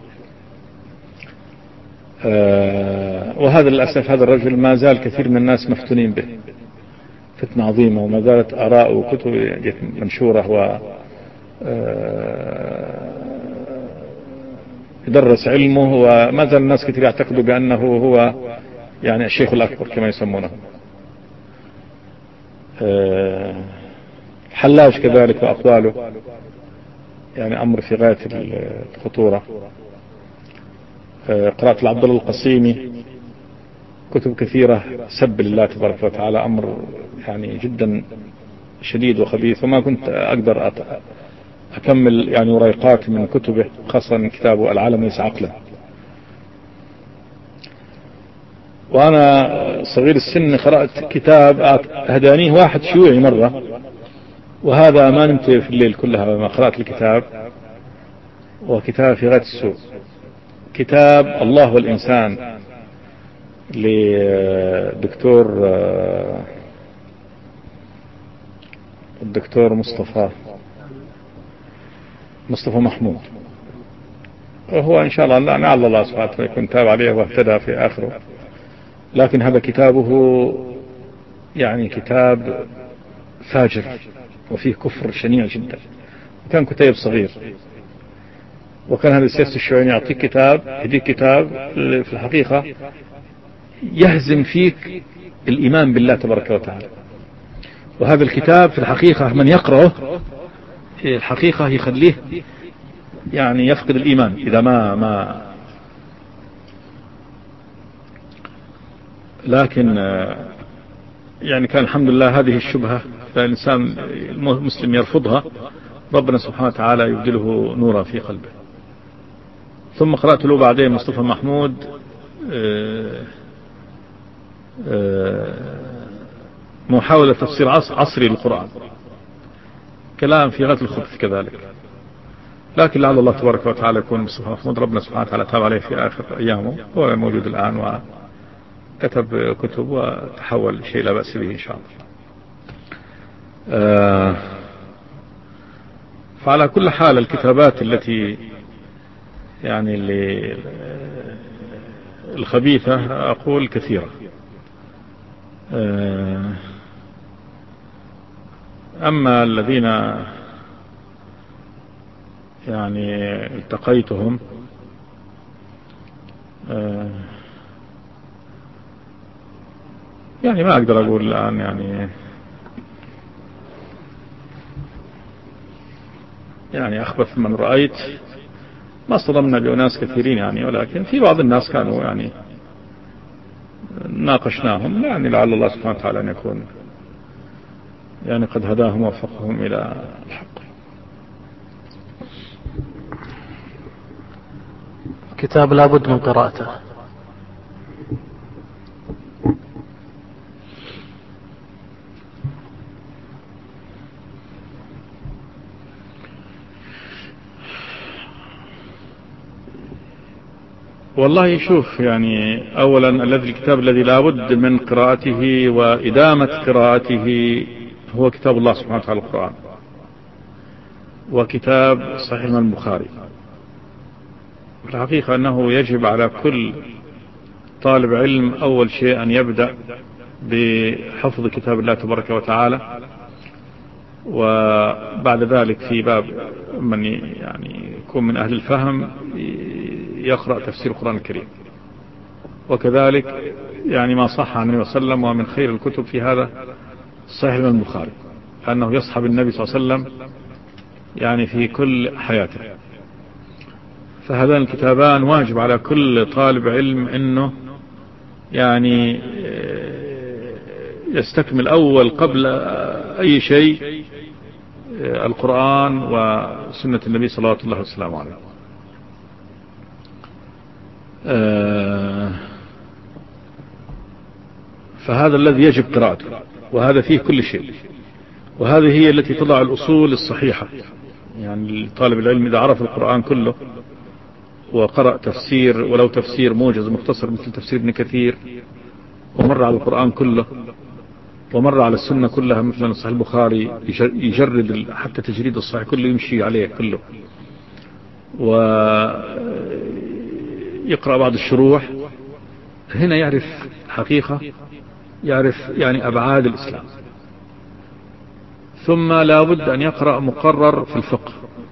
Speaker 2: وهذا للأسف هذا الرجل ما زال كثير من الناس مفتونين به فتنة عظيمة، وما زالت آراء وكتب منشورة يدرس علمه، وما زال الناس كثير يعتقدوا بأنه هو يعني الشيخ الأكبر كما يسمونه. حلاج كذلك وأقواله يعني أمر في غاية الخطورة. قرأت لعبد الله القصيمي كتب كثيرة سب لله تبارك وتعالى، أمر يعني جدا شديد وخبيث، وما كنت أقدر أكمل يعني وريقات من كتبه، خاصة من كتابه العالم ليس عقلا. وأنا صغير السن قرأت كتاب هدانيه واحد شيوعي مرة، وهذا ما نمت في الليل كلها ما قرأت الكتاب، وكتاب في غاية السوء، كتاب الله والإنسان للدكتور مصطفى محمود. وهو إن شاء الله لعل الله سبحانه وتعالى يكون تاب عليه واهتدى في آخره، لكن هذا كتابه يعني كتاب فاجر وفيه كفر شنيع جدا، وكان كتاب صغير. وكان هذا السياسة الشيوعي يعطيك كتاب، يديك كتاب في الحقيقة يهزم فيك الإيمان بالله تبارك وتعالى. وهذا الكتاب في الحقيقة من يقرأه في الحقيقة يخليه يعني يفقد الإيمان إذا ما لكن يعني كان الحمد لله هذه الشبهة فالإنسان المسلم يرفضها، ربنا سبحانه وتعالى يبدله نورا في قلبه. ثم قرأت له بعدين مصطفى محمود محاولة تفسير عصري للقرآن، كلام في غاية الخبث كذلك، لكن لعل الله تبارك وتعالى يكون مصطفى محمود ربنا سبحانه وتعالى تاب عليه في آخر أيامه، هو موجود الآن وكتب كتب وتحول شيء لا بأس به إن شاء الله. فعلى كل حال الكتابات التي يعني الخبيثة أقول كثيرة. أما الذين يعني التقيتهم يعني ما أقدر أقول الآن، يعني أخبث من رأيت ما صدمنا بأناس كثيرين يعني، ولكن في بعض الناس كانوا يعني ناقشناهم، يعني لعل الله سبحانه وتعالى أن يكون يعني قد هداهم ووفقهم إلى الحق.
Speaker 1: كتاب لابد من قراءته.
Speaker 2: والله شوف، يعني أولا الكتاب الذي لابد من قراءته وإدامة قراءته هو كتاب الله سبحانه وتعالى القرآن، وكتاب صحيح البخاري. الحقيقة أنه يجب على كل طالب علم أول شيء أن يبدأ بحفظ كتاب الله تبارك وتعالى، وبعد ذلك في باب من يعني يكون من أهل الفهم يقرأ تفسير القرآن الكريم، وكذلك يعني ما صح عن النبي صلى الله عليه وسلم، ومن خير الكتب في هذا صحيح البخاري، لأنه يصحب النبي صلى الله عليه وسلم يعني في كل حياته. فهذان الكتابان واجب على كل طالب علم أنه يعني يستكمل أول قبل أي شيء القرآن وسنة النبي صلى الله عليه وسلم. فهذا الذي يجب قراءته، وهذا فيه كل شيء، وهذه هي التي تضع الأصول الصحيحة. يعني طالب العلم إذا عرف القرآن كله وقرأ تفسير ولو تفسير موجز مختصر مثل تفسير ابن كثير، ومر على القرآن كله ومر على السنة كلها مثل صحيح البخاري، يجرد حتى تجريد الصحيح كله يمشي عليه كله، ويقرأ بعض الشروح، هنا يعرف حقيقة، يعرف يعني أبعاد الإسلام. ثم لا بد أن يقرأ مقرر في الفقه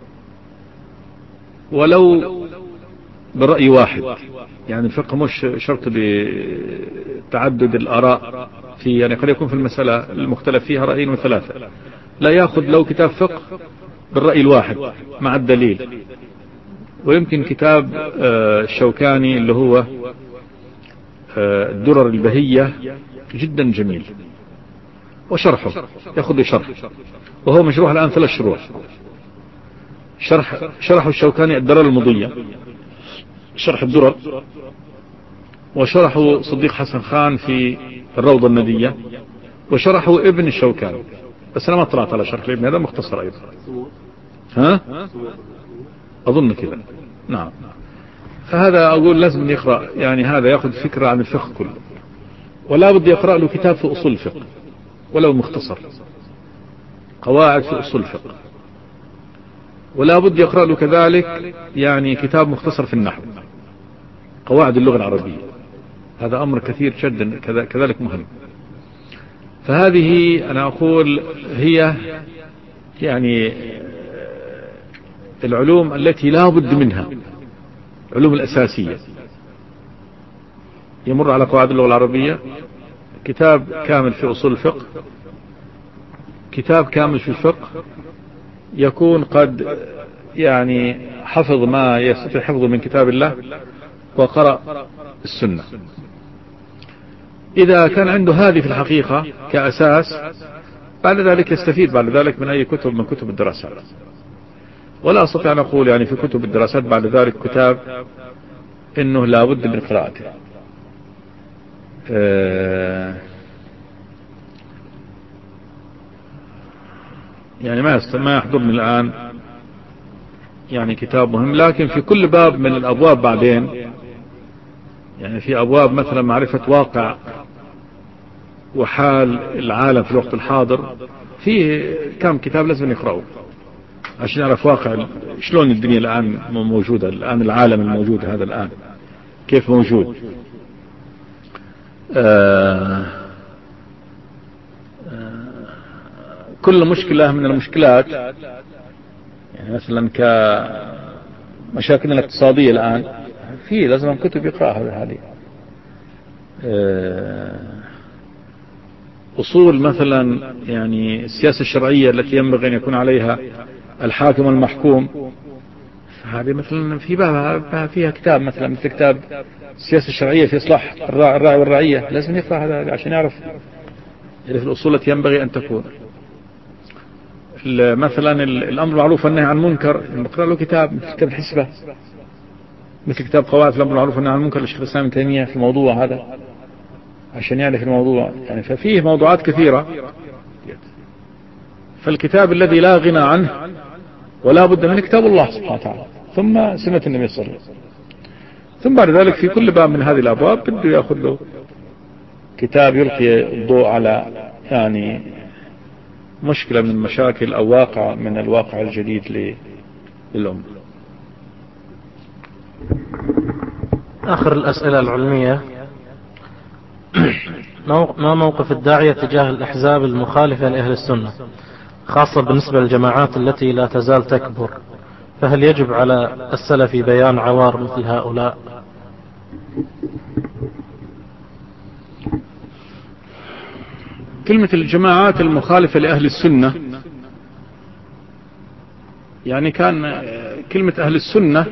Speaker 2: ولو برأي واحد، يعني الفقه مش شرط بتعدد الآراء في، يعني قد يكون في المسألة المختلف فيها رأيين وثلاثة، لا يأخذ لو كتاب فقه بالرأي الواحد مع الدليل. ويمكن كتاب الشوكاني اللي هو الدرر البهية جدا جميل، وشرحه يأخذ شرح، وهو مشروح الآن 3 شروح. شرح الشوكاني الدرر المضية، شرح الدرر، وشرحه صديق حسن خان في الروضة الندية، وشرحه ابن الشوكاني، بس أنا ما طلعت على شرح الابن، هذا مختصر أيضا، ها أظن كذا، نعم. فهذا أقول لازم يقرأ، يعني هذا يأخذ فكرة عن الفقه كله، ولا بد يقرأ له كتاب في أصول الفقه ولو مختصر، قواعد في أصول الفقه، ولا بد يقرأ له كذلك يعني كتاب مختصر في النحو، قواعد اللغة العربية، هذا أمر كثير جدا كذلك مهم. فهذه أنا أقول هي يعني العلوم التي لا بد منها، العلوم الأساسية. يمر على قواعد اللغة العربية، كتاب كامل في أصول الفقه، كتاب كامل في الفقه، يكون قد يعني حفظ ما يستطيع حفظه من كتاب الله وقرأ السنة. إذا كان عنده هذه في الحقيقة كأساس، بعد ذلك يستفيد بعد ذلك من أي كتب من كتب الدراسات. ولا أستطيع أن أقول يعني في كتب الدراسات بعد ذلك كتاب إنه لا بد من قراءته. يعني ما يحضرني الآن يعني كتاب مهم، لكن في كل باب من الأبواب بعدين، يعني في أبواب مثلا معرفة واقع وحال العالم في الوقت الحاضر، فيه كم كتاب لازم نقرأه عشان نعرف واقع شلون الدنيا الآن موجودة، الآن العالم الموجود هذا الآن كيف موجود. كل مشكلة من المشكلات، يعني مثلا كمشاكلنا الاقتصادية الآن، في لازم كتب يقرأها هذه. أصول مثلا يعني السياسة الشرعية التي ينبغي أن يكون عليها الحاكم والمحكوم، هذه مثلا في بابها فيها كتاب مثلا مثل كتاب السياسة الشرعية في إصلاح الراعي والرعية، لازم يقرأ هذا عشان يعرف الأصول التي ينبغي أن تكون. مثلا الأمر بالمعروف والنهي عن المنكر، نقرأ له كتاب مثل كتاب الحسبة، مثل كتاب قواعد الأمر بالمعروف والنهي عن المنكر للشيخ الإسلام ابن تيمية في الموضوع هذا عشان يعرف الموضوع. يعني ففيه موضوعات كثيرة. فالكتاب الذي لا غنى عنه ولا بد منه كتاب الله سبحانه وتعالى، ثم سنة النبي صلى الله عليه وسلم، ثم بعد ذلك في كل باب من هذه الأبواب بده يأخذ له كتاب يلقي الضوء على يعني مشكلة من المشاكل أو واقع من الواقع الجديد للأمة.
Speaker 1: آخر الأسئلة العلمية: ما موقف الداعية تجاه الأحزاب المخالفة لأهل السنة، خاصة بالنسبة للجماعات التي لا تزال تكبر؟ فهل يجب على السلفي بيان عوار مثل هؤلاء؟
Speaker 2: كلمة الجماعات المخالفة لأهل السنة، يعني كان كلمة أهل السنة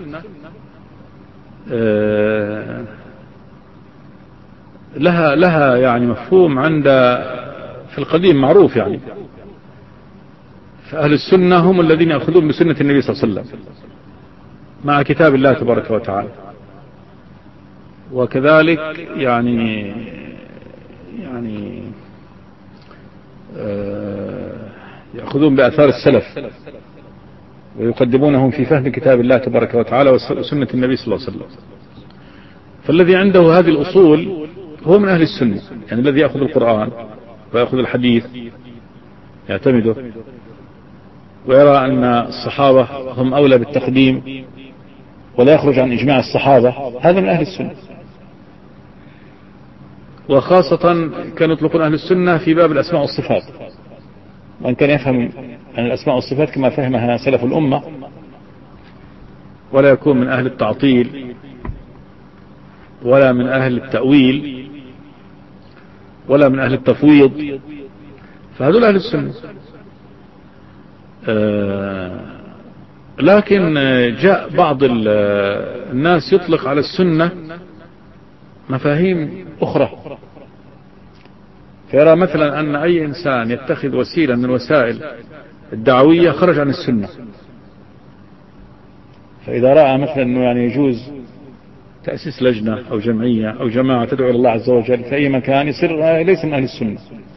Speaker 2: لها يعني مفهوم عند في القديم معروف. يعني فأهل السنة هم الذين يأخذون بسنة النبي صلى الله عليه وسلم مع كتاب الله تبارك وتعالى، وكذلك يعني يأخذون بآثار السلف ويقدمونهم في فهم كتاب الله تبارك وتعالى وسنة النبي صلى الله عليه وسلم. فالذي عنده هذه الأصول هو من أهل السنة، يعني الذي يأخذ القرآن ويأخذ الحديث يعتمده ويرى أن الصحابة هم أولى بالتقديم ولا يخرج عن إجماع الصحابة، هذا من أهل السنة. وخاصة كانوا يطلقون أهل السنة في باب الأسماء والصفات، وأن كان يفهم عن الأسماء والصفات كما فهمها سلف الأمة، ولا يكون من أهل التعطيل ولا من أهل التأويل ولا من أهل التفويض، فهذول أهل السنة. لكن جاء بعض الناس يطلق على السنة مفاهيم أخرى، فيرى مثلا أن أي إنسان يتخذ وسيلة من الوسائل الدعوية خرج عن السنة. فإذا رأى مثلا أنه يعني يجوز تأسيس لجنة أو جمعية أو جماعة تدعو إلى الله عز وجل في أي مكان، يصير ليس من أهل السنة.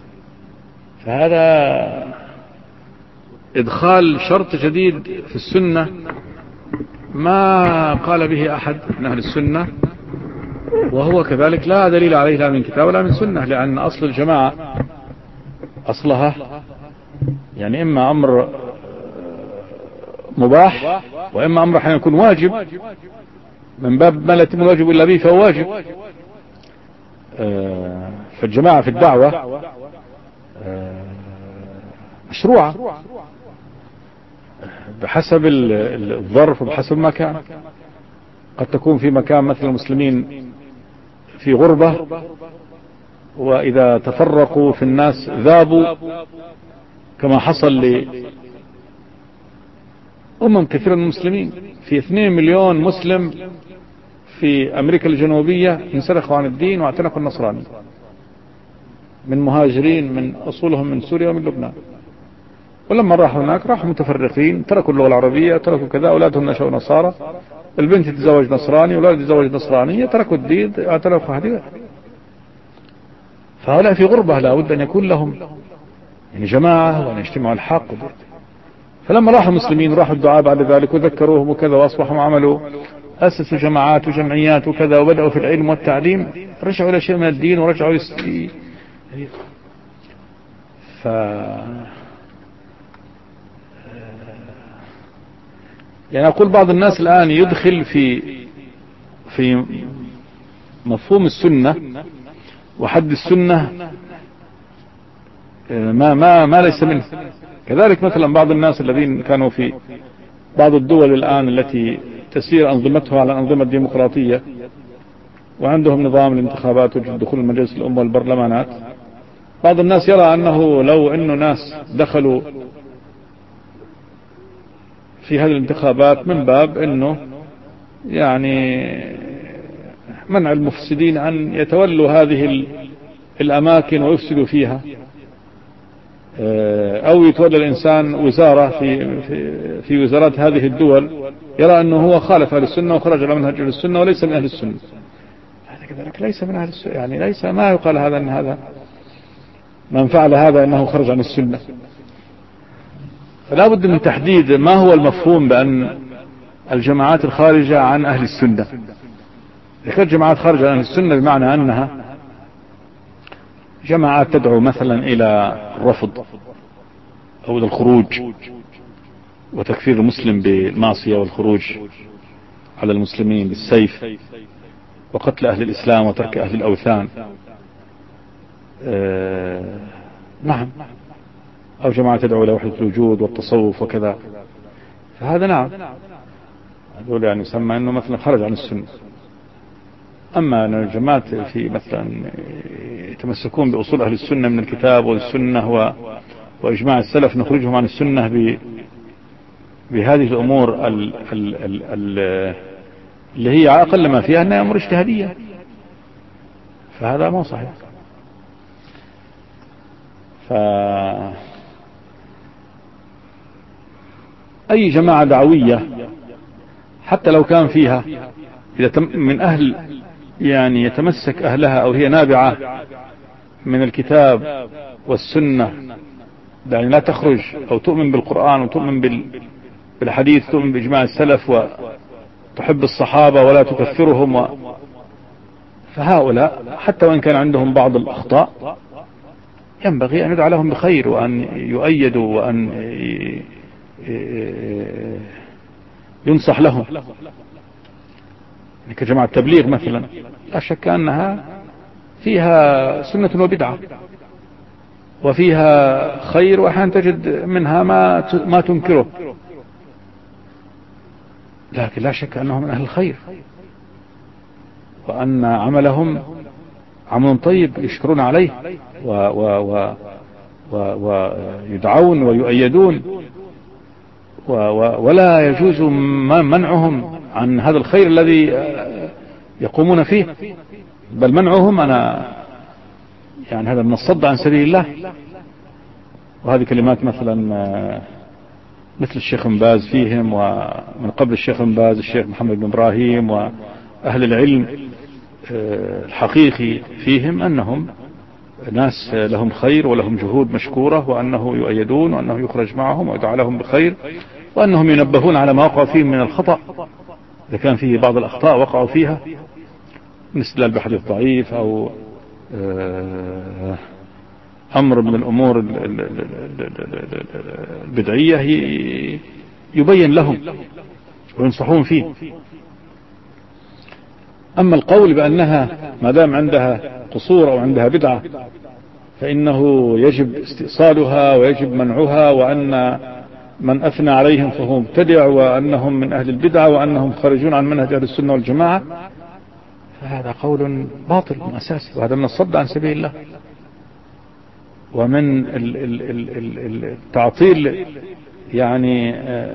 Speaker 2: فهذا إدخال شرط جديد في السنة ما قال به أحد من أهل السنة، وهو كذلك لا دليل عليه لا من كتاب ولا من سنة، لأن أصل الجماعة أصلها يعني إما أمر مباح وإما أمر حين يكون واجب، من باب ما لا يتم الواجب إلا به فهو واجب. فالجماعة في الدعوة مشروعة بحسب الظرف وبحسب المكان. قد تكون في مكان مثل المسلمين في غربة، وإذا تفرقوا في الناس ذابوا، كما حصل كثيرة من المسلمين، في 2 مليون مسلم في أمريكا الجنوبية انسلخوا عن الدين واعتنقوا النصراني، من مهاجرين من أصولهم من سوريا ومن لبنان. ولما راحوا هناك راحوا متفرقين، تركوا اللغة العربية، تركوا كذا، أولادهم نشأوا نصارى، البنت تتزوج نصراني، أولاد تتزوج نصرانية، تركوا الدين اعتنقوا هذه. فهؤلاء في غربة، لا بد أن يكون لهم يعني جماعة وأن يجتمعوا الحق. فلما راحوا المسلمين وراحوا الدعاء بعد ذلك وذكروهم وكذا، وأصبحوا عملوا أسسوا جماعات وجمعيات وكذا، وبدأوا في العلم والتعليم، رجعوا إلى شيء من الدين ورجعوا يعني أقول بعض الناس الآن يدخل في مفهوم السنة وحد السنة ما ليس منه. كذلك مثلا بعض الناس الذين كانوا في بعض الدول الآن التي تسير أنظمتها على أنظمة ديمقراطية وعندهم نظام الانتخابات ودخول المجلس الأمة والبرلمانات، بعض الناس يرى أنه لو أنه ناس دخلوا في هذه الانتخابات من باب أنه يعني منع المفسدين أن يتولوا هذه الأماكن ويفسدوا فيها، أو يتولى الإنسان وزارة في وزارات هذه الدول، يرى أنه هو خالف أهل السنة وخرج على منهج أهل السنة وليس من أهل السنة. هذا كذلك ليس من أهل السنة، يعني ليس ما يقال هذا أن هذا من فعل هذا أنه خرج عن السنة. فلا بد من تحديد ما هو المفهوم بأن الجماعات الخارجة عن أهل السنة. إذا كانت جماعات خارجة عن أهل السنة بمعنى أنها جماعات تدعو مثلا إلى الرفض أو إلى الخروج وتكفير المسلم بالمعصية والخروج على المسلمين بالسيف وقتل أهل الإسلام وترك أهل الأوثان، نعم، أو جماعة تدعو إلى وحدة الوجود والتصوف وكذا، فهذا نعم هذول يعني يسمى أنه مثلا خرج عن السنة. أما أن الجماعات في مثلا يتمسكون بأصول أهل السنة من الكتاب والسنة وإجماع السلف، نخرجهم عن السنة بهذه الأمور اللي هي أقل ما فيها أنها أمور اجتهادية، فهذا ما صحيح. أي جماعة دعوية حتى لو كان فيها إذا من أهل يعني يتمسك أهلها أو هي نابعة من الكتاب والسنة، يعني لا تخرج أو تؤمن بالقرآن وتؤمن بالحديث، تؤمن بإجماع السلف وتحب الصحابة ولا تكفرهم فهؤلاء حتى وإن كان عندهم بعض الأخطاء ينبغي أن يدعى لهم بخير وأن يؤيدوا وأن ينصح لهم. كجماعة التبليغ مثلا لا شك أنها فيها سنة وبدعة وفيها خير، وأحيانا تجد منها ما تنكره، لكن لا شك أنهم من أهل الخير وأن عملهم عمل طيب يشكرون عليه ويدعون ويؤيدون، ولا يجوز منعهم عن هذا الخير الذي يقومون فيه، بل منعهم أنا يعني هذا من الصد عن سبيل الله. وهذه كلمات مثلا مثل الشيخ بن باز فيهم، ومن قبل الشيخ بن باز الشيخ محمد بن إبراهيم وأهل العلم الحقيقي فيهم أنهم ناس لهم خير ولهم جهود مشكورة، وأنه يؤيدون وأنه يخرج معهم ويدعى لهم بخير، وأنهم ينبهون على ما وقعوا فيه من الخطأ إذا كان فيه بعض الأخطاء وقعوا فيها مثل بحديث ضعيف أو أمر من الأمور البدعية يبين لهم وينصحون فيه. أما القول بأنها ما دام عندها قصور أو عندها بدعة فإنه يجب استئصالها ويجب منعها، وأن من أثنى عليهم فهو مبتدع وأنهم من أهل البدعة وأنهم خارجون عن منهج أهل السنة والجماعة، فهذا قول باطل من أساسه، وهذا من الصد عن سبيل الله. ومن التعطيل يعني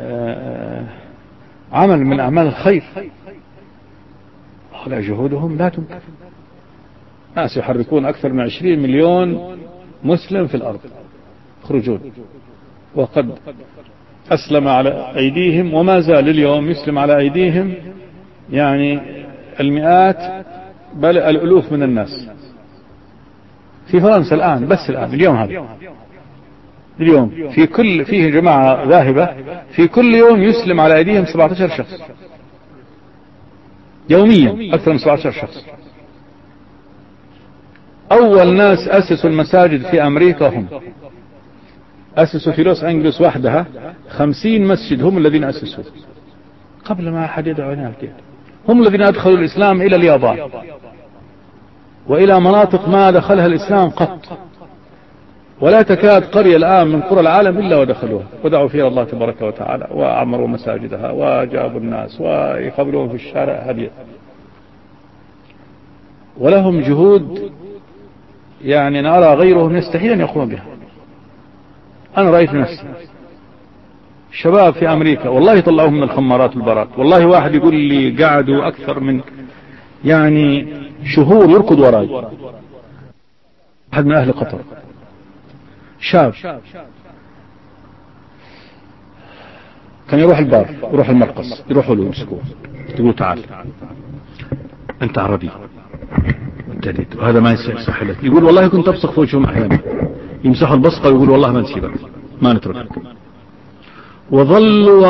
Speaker 2: عمل من أعمال الخير، هؤلاء جهودهم لا تنكر. ناس يحركون أكثر من 20 مليون مسلم في الأرض يخرجون، وقد أسلم على أيديهم وما زال اليوم يسلم على أيديهم يعني المئات بل الألوف من الناس في فرنسا الآن، بس الآن اليوم هذا اليوم فيه جماعة ذاهبة في كل يوم يسلم على أيديهم 17 شخص يوميا، أكثر من 17 شخص. أول ناس أسسوا المساجد في أمريكا هم أسسوا في لوس أنجلوس وحدها 50 مسجد، هم الذين أسسوا قبل ما أحد يدعو إلى الكيد. هم الذين أدخلوا الإسلام إلى اليابان وإلى مناطق ما دخلها الإسلام قط، ولا تكاد قرية الآن من قرى العالم إلا ودخلوها ودعوا فيها الله تبارك وتعالى وعمروا مساجدها وجابوا الناس ويقبلون في الشارع هدية. ولهم جهود يعني نرى غيرهم يستحيل أن يقوم بها. أنا رأيت نفسي شباب في أمريكا والله يطلعوهم من الخمارات والبارات، والله واحد يقول لي قعدوا أكثر من يعني شهور يركض وراي، واحد من أهل قطر شاب كان يروح البار يروح المرقص يروحوا له يمسكوه يقولوا تعال أنت عربي جديد وهذا ما يصح لك، يقول والله كنت أبصق في وجههم أحيانا يمسحوا البصقة ويقول والله ما نسيبك ما نتركك. وظلوا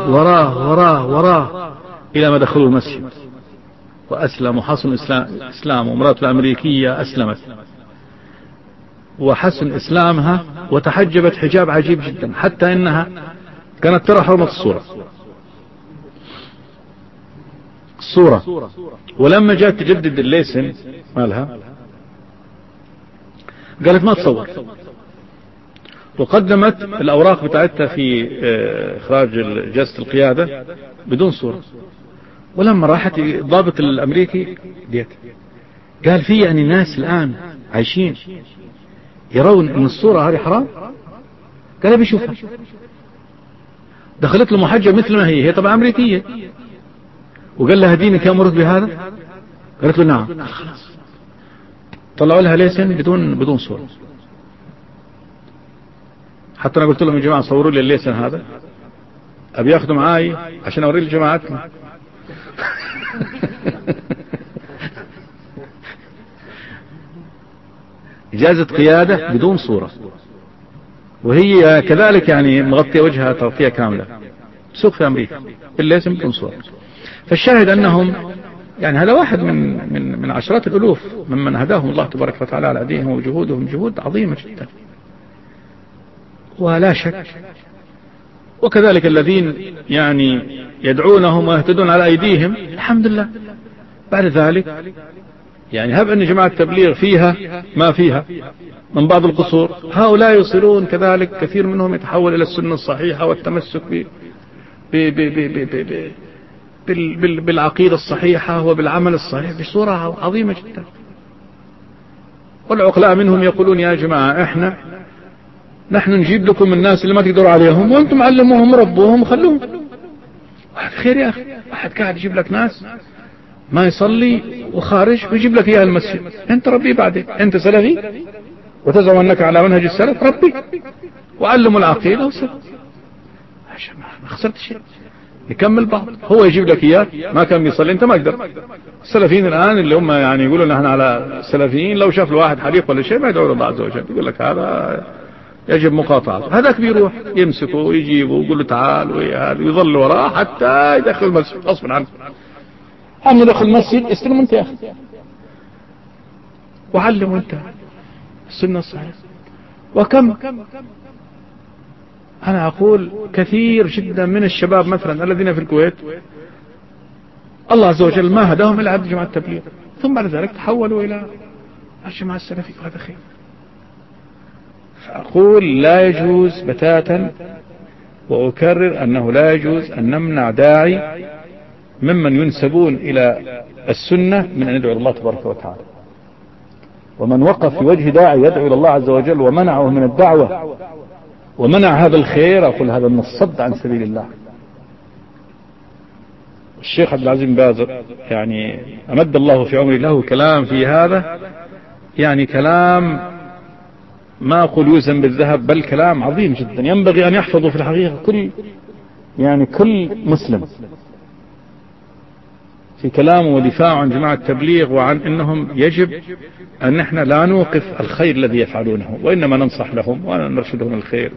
Speaker 2: وراه إلى ما دخلوا المسجد وأسلموا، حسن إسلام ومراته الأمريكية أسلمت وحسن إسلامها وتحجبت حجاب عجيب جدا حتى إنها كانت ترى حرمة الصورة. ولما جاءت تجدد الليسن مالها قالت ما تصور، وقدمت الأوراق بتاعتها في إخراج جلسة القيادة بدون صورة. ولما راحت الضابط الأمريكي ديت قال في يعني ناس الآن عايشين يرون أن الصورة هذه حرام، قال بيشوفها. دخلت له محجب مثل ما هي طبعا أمريكية، وقال لها دينك يأمرك بهذا؟ قالت له نعم. قال خلاص طلعوا لها ليسن بدون صورة. حتى أنا قلت لهم يا جماعة صوروا لي الليسن هذا أبي ياخذوا معاي عشان أوري لجماعتنا. إجازة قيادة بدون صورة، وهي كذلك يعني مغطية وجهها تغطية كاملة، سوق في أمريكا الليسن بدون صورة. فالشاهد أنهم يعني هذا واحد من عشرات الألوف ممن هداهم الله تبارك وتعالى على أيديهم، وجهودهم جهود عظيمة جدا ولا شك. وكذلك الذين يعني يدعونهم ويهتدون على أيديهم الحمد لله. بعد ذلك يعني هب أن جماعة التبليغ فيها ما فيها من بعض القصور، هؤلاء يصلون كذلك كثير منهم يتحول إلى السنة الصحيحة والتمسك بالعقيدة الصحيحة وبالعمل الصحيح بصورة عظيمة جدا. والعقلاء منهم يقولون يا جماعة نحن نجيب لكم الناس اللي ما تقدروا عليهم وانتم علموهم ربوهم وخلوهم. واحد خير يا أخي، واحد قاعد يجيب لك ناس ما يصلي وخارج ويجيب لك إياه المسجد، أنت ربي بعدين، أنت سلفي وتزعم أنك على منهج السلف، ربي وعلموا العقيدة وسلف ما خسرت شيء. يكمل بعض، هو يجيب لك إياه ما كان يصلي أنت ما أقدر. السلفيين الآن اللي هم يعني يقولوا نحن على السلفيين لو شاف له واحد حريق ولا شيء ما يدعو الله عز وجل، يقول لك هذا يجب مقاطعته. هذاك بيروح يمسكه ويجيبه ويقول له تعال ويظل وراه حتى يدخل المسجد غصبا عنه. هم يدخل المسجد استلم انت يا أخي وعلم انت السنة الصحيحة. وكم أنا أقول كثير جدا من الشباب مثلا الذين في الكويت الله عز وجل ما هداهم إلى عبد جماعة التبليغ، ثم بعد ذلك تحولوا إلى الجماعة السلفية، وهذا خير. فأقول لا يجوز بتاتا، وأكرر أنه لا يجوز أن نمنع داعي ممن ينسبون إلى السنة من أن يدعو الله تبارك وتعالى. ومن وقف في وجه داعي يدعو إلى الله عز وجل ومنعه من الدعوة ومنع هذا الخير، أقول هذا من الصد عن سبيل الله. الشيخ عبد العزيز بن باز يعني أمد الله في عمره له كلام في هذا، يعني كلام ما أقول يوزن بالذهب، بل كلام عظيم جدا ينبغي أن يحفظه في الحقيقة كل مسلم، في كلامه ودفاعه عن جماعة التبليغ وعن أنهم يجب أن نحن لا نوقف الخير الذي يفعلونه، وإنما ننصح لهم ونرشدهم الخير.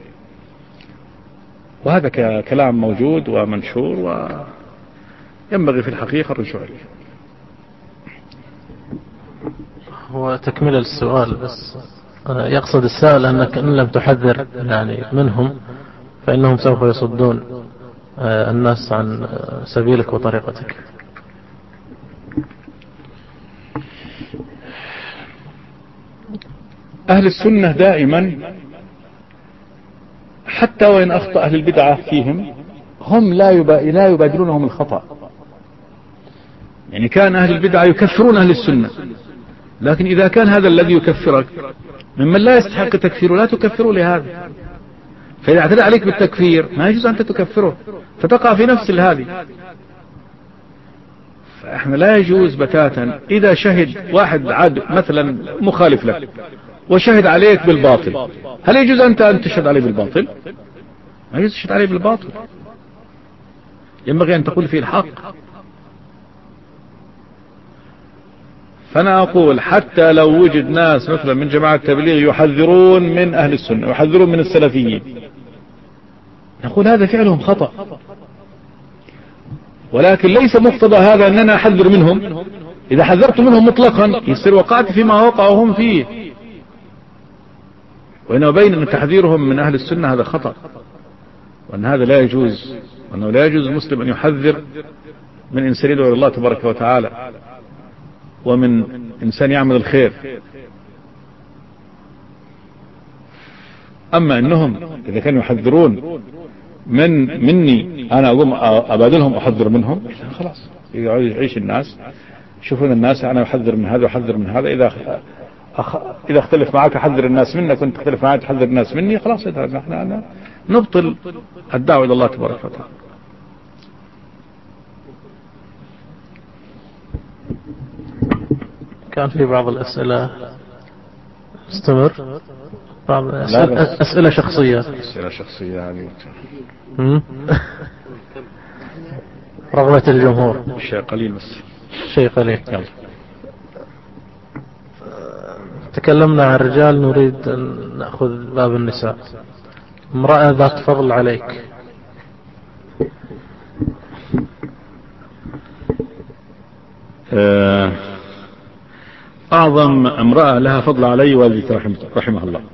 Speaker 2: وهذا كلام موجود ومنشور وينبغي في الحقيقة الرجوع إليه.
Speaker 1: هو تكمل السؤال بس، يقصد السائل أنك إن لم تحذر يعني منهم فإنهم سوف يصدون الناس عن سبيلك وطريقتك.
Speaker 2: أهل السنة دائما حتى وإن أخطأ أهل البدعة فيهم هم لا يبادرونهم الخطأ. يعني كان أهل البدعة يكفرون أهل السنة، لكن إذا كان هذا الذي يكفرك ممن لا يستحق تكفيره لا تكفره لهذا، فإذا اعتدى عليك بالتكفير ما يجوز أنت تكفره، فتقع في نفس هذه. فإحنا لا يجوز بتاتا إذا شهد واحد عاد مثلا مخالف لك وشهد عليك بالباطل، هل يجوز أنت أن تشهد عليه بالباطل؟ ما يجوز تشهد عليه بالباطل، ينبغي أن تقول فيه الحق. فأنا أقول حتى لو وجد ناس مثلا من جماعة التبليغ يحذرون من أهل السنة ويحذرون من السلفيين، نقول هذا فعلهم خطأ، ولكن ليس مقتضى هذا أننا أحذر منهم. إذا حذرت منهم مطلقا يصير وقعت فيما وقعوا هم فيه، وإنه بين أن تحذيرهم من أهل السنة هذا خطأ، وأن هذا لا يجوز، وأنه لا يجوز المسلم أن يحذر من إنسان يدعو إلى الله تبارك وتعالى ومن إنسان يعمل الخير. أما أنهم إذا كانوا يحذرون مني أنا أقوم أبادلهم أحذر منهم، خلاص يعيش الناس يشوفون الناس أنا أحذر من هذا وأحذر من هذا، إذا اختلف معك أحذر الناس منك وأنت تختلف معك تحذر الناس مني، خلاص نحن نبطل الدعوة إلى الله تبارك وتعالى.
Speaker 1: كان في بعض الأسئلة استمر، بعض أسئلة شخصية.
Speaker 2: أسئلة شخصية يعني
Speaker 1: رغبة الجمهور.
Speaker 2: شيء قليل بس.
Speaker 1: شيء قليل.
Speaker 2: يلا.
Speaker 1: تكلمنا عن الرجال، نريد أن نأخذ باب النساء. امرأة ذات فضل عليك.
Speaker 2: أعظم امرأة لها فضل علي والدتي رحمه الله،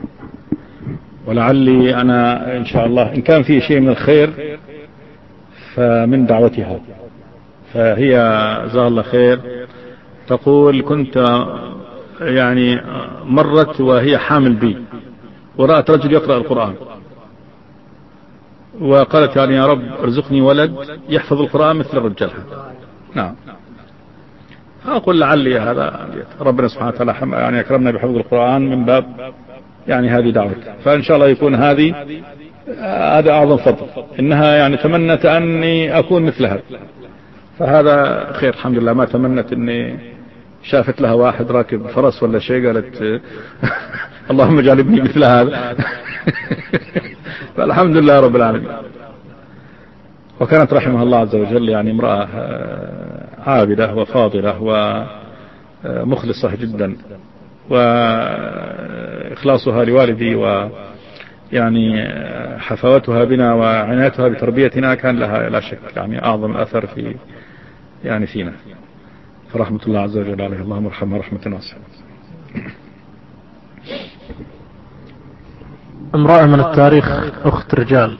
Speaker 2: ولعلي أنا إن شاء الله إن كان فيه شيء من الخير فمن دعوتها. فهي جزاها الله خير تقول كنت يعني مرت وهي حامل بي ورأت رجل يقرأ القرآن وقالت يعني يا رب ارزقني ولد يحفظ القرآن مثل الرجال. نعم. أقول لعلي هذا ربنا سبحانه وتعالى يعني أكرمنا بحفظ القرآن من باب يعني هذه دعوتها، فإن شاء الله يكون هذا أعظم فضل، إنها يعني تمنت أني أكون مثلها، فهذا خير الحمد لله. ما تمنت أني شافت لها واحد راكب فرس ولا شيء قالت اللهم اجعل ابني مثل هذا. فالحمد لله رب العالمين. وكانت رحمها الله عز وجل يعني امرأة عابدة وفاضلة ومخلصة جدا، وإخلاصها لوالدي ويعني حفاوتها بنا وعنايتها بتربيتنا كان لها لا شك يعني أعظم أثر في يعني فينا، فرحمة الله عز وجل عليه، اللهم ارحمها رحمة واسعة.
Speaker 1: امرأة من التاريخ أخت رجال.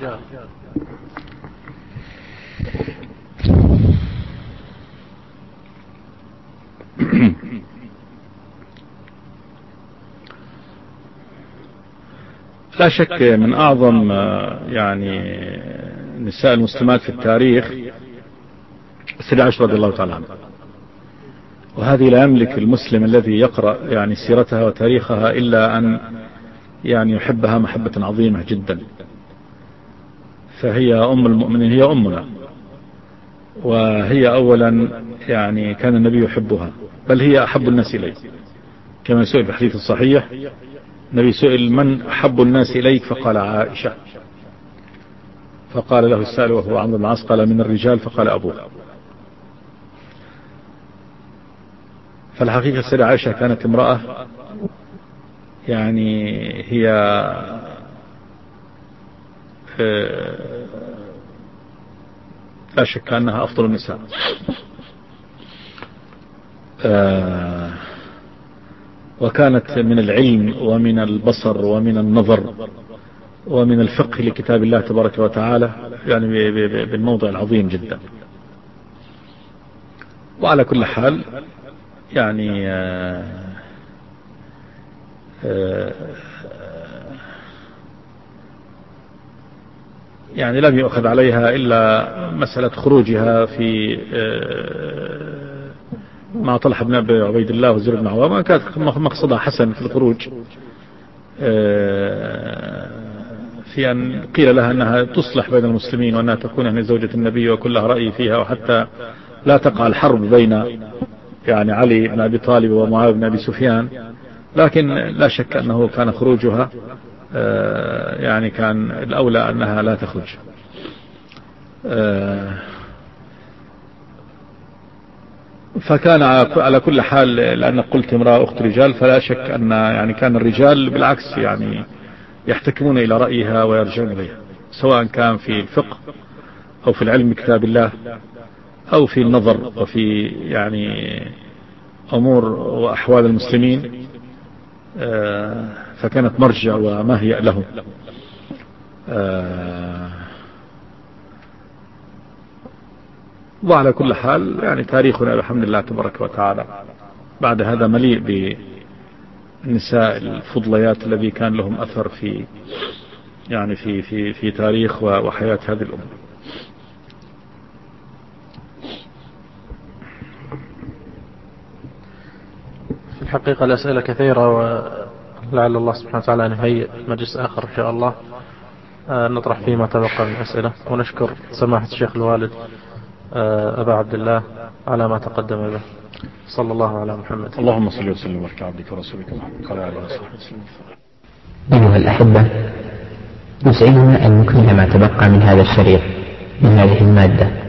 Speaker 2: لا شك من أعظم يعني نساء المسلمات في التاريخ السيدة عائشة رضي الله تعالى عنها، وهذه لا يملك المسلم الذي يقرأ يعني سيرتها وتاريخها إلا أن يعني يحبها محبة عظيمة جدا. فهي أم المؤمنين، هي أمنا، وهي أولا يعني كان النبي يحبها، بل هي أحب الناس إليه كما سئل في الحديث الصحيح. النبي سئل من أحب الناس إليك فقال عائشة، فقال له السائل وهو عمرو بن العاص قال من الرجال فقال أبوه. فالحقيقة السيدة عائشة كانت امرأة يعني هي لا شك أنها أفضل النساء، وكانت من العلم ومن البصر ومن النظر ومن الفقه لكتاب الله تبارك وتعالى يعني بالموضع العظيم جدا. وعلى كل حال يعني يعني لم يؤخذ عليها إلا مسألة خروجها في مع طلحة بن أبي عبيد الله وزير بن عوام، كانت مقصدها حسن في الخروج في أن قيل لها أنها تصلح بين المسلمين وأنها تكون يعني زوجة النبي وكلها رأي فيها، وحتى لا تقع الحرب بين يعني علي بن أبي طالب ومعاوية بن أبي سفيان. لكن لا شك أنه كان خروجها يعني كان الأولى أنها لا تخرج. فكان على كل حال لأن قلت امرأة أخت رجال، فلا شك أن يعني كان الرجال بالعكس يعني يحتكمون إلى رأيها ويرجعون إليها، سواء كان في الفقه أو في العلم بكتاب الله أو في النظر وفي يعني أمور وأحوال المسلمين، فكانت مرجع ومهيأ لهم. وعلى كل حال يعني تاريخنا الحمد لله تبارك وتعالى بعد هذا مليء بالنساء الفضليات الذي كان لهم أثر في يعني في تاريخ وحياة هذه الأمة.
Speaker 1: في الحقيقة الأسئلة كثيرة، ولعل الله سبحانه وتعالى أن يهيئ مجلس آخر إن شاء الله نطرح فيه ما تبقى من أسئلة. ونشكر سماحة الشيخ الوالد أبا عبد الله على ما تقدم به. صلى الله على محمد.
Speaker 2: اللهم صل وسلم وبارك على عبدك ورسولك محمد وعلى آله وصحبه وسلم.
Speaker 5: أيها الأحبة، يسعدنا أن نكمل ما تبقى من هذا الشريط من هذه المادة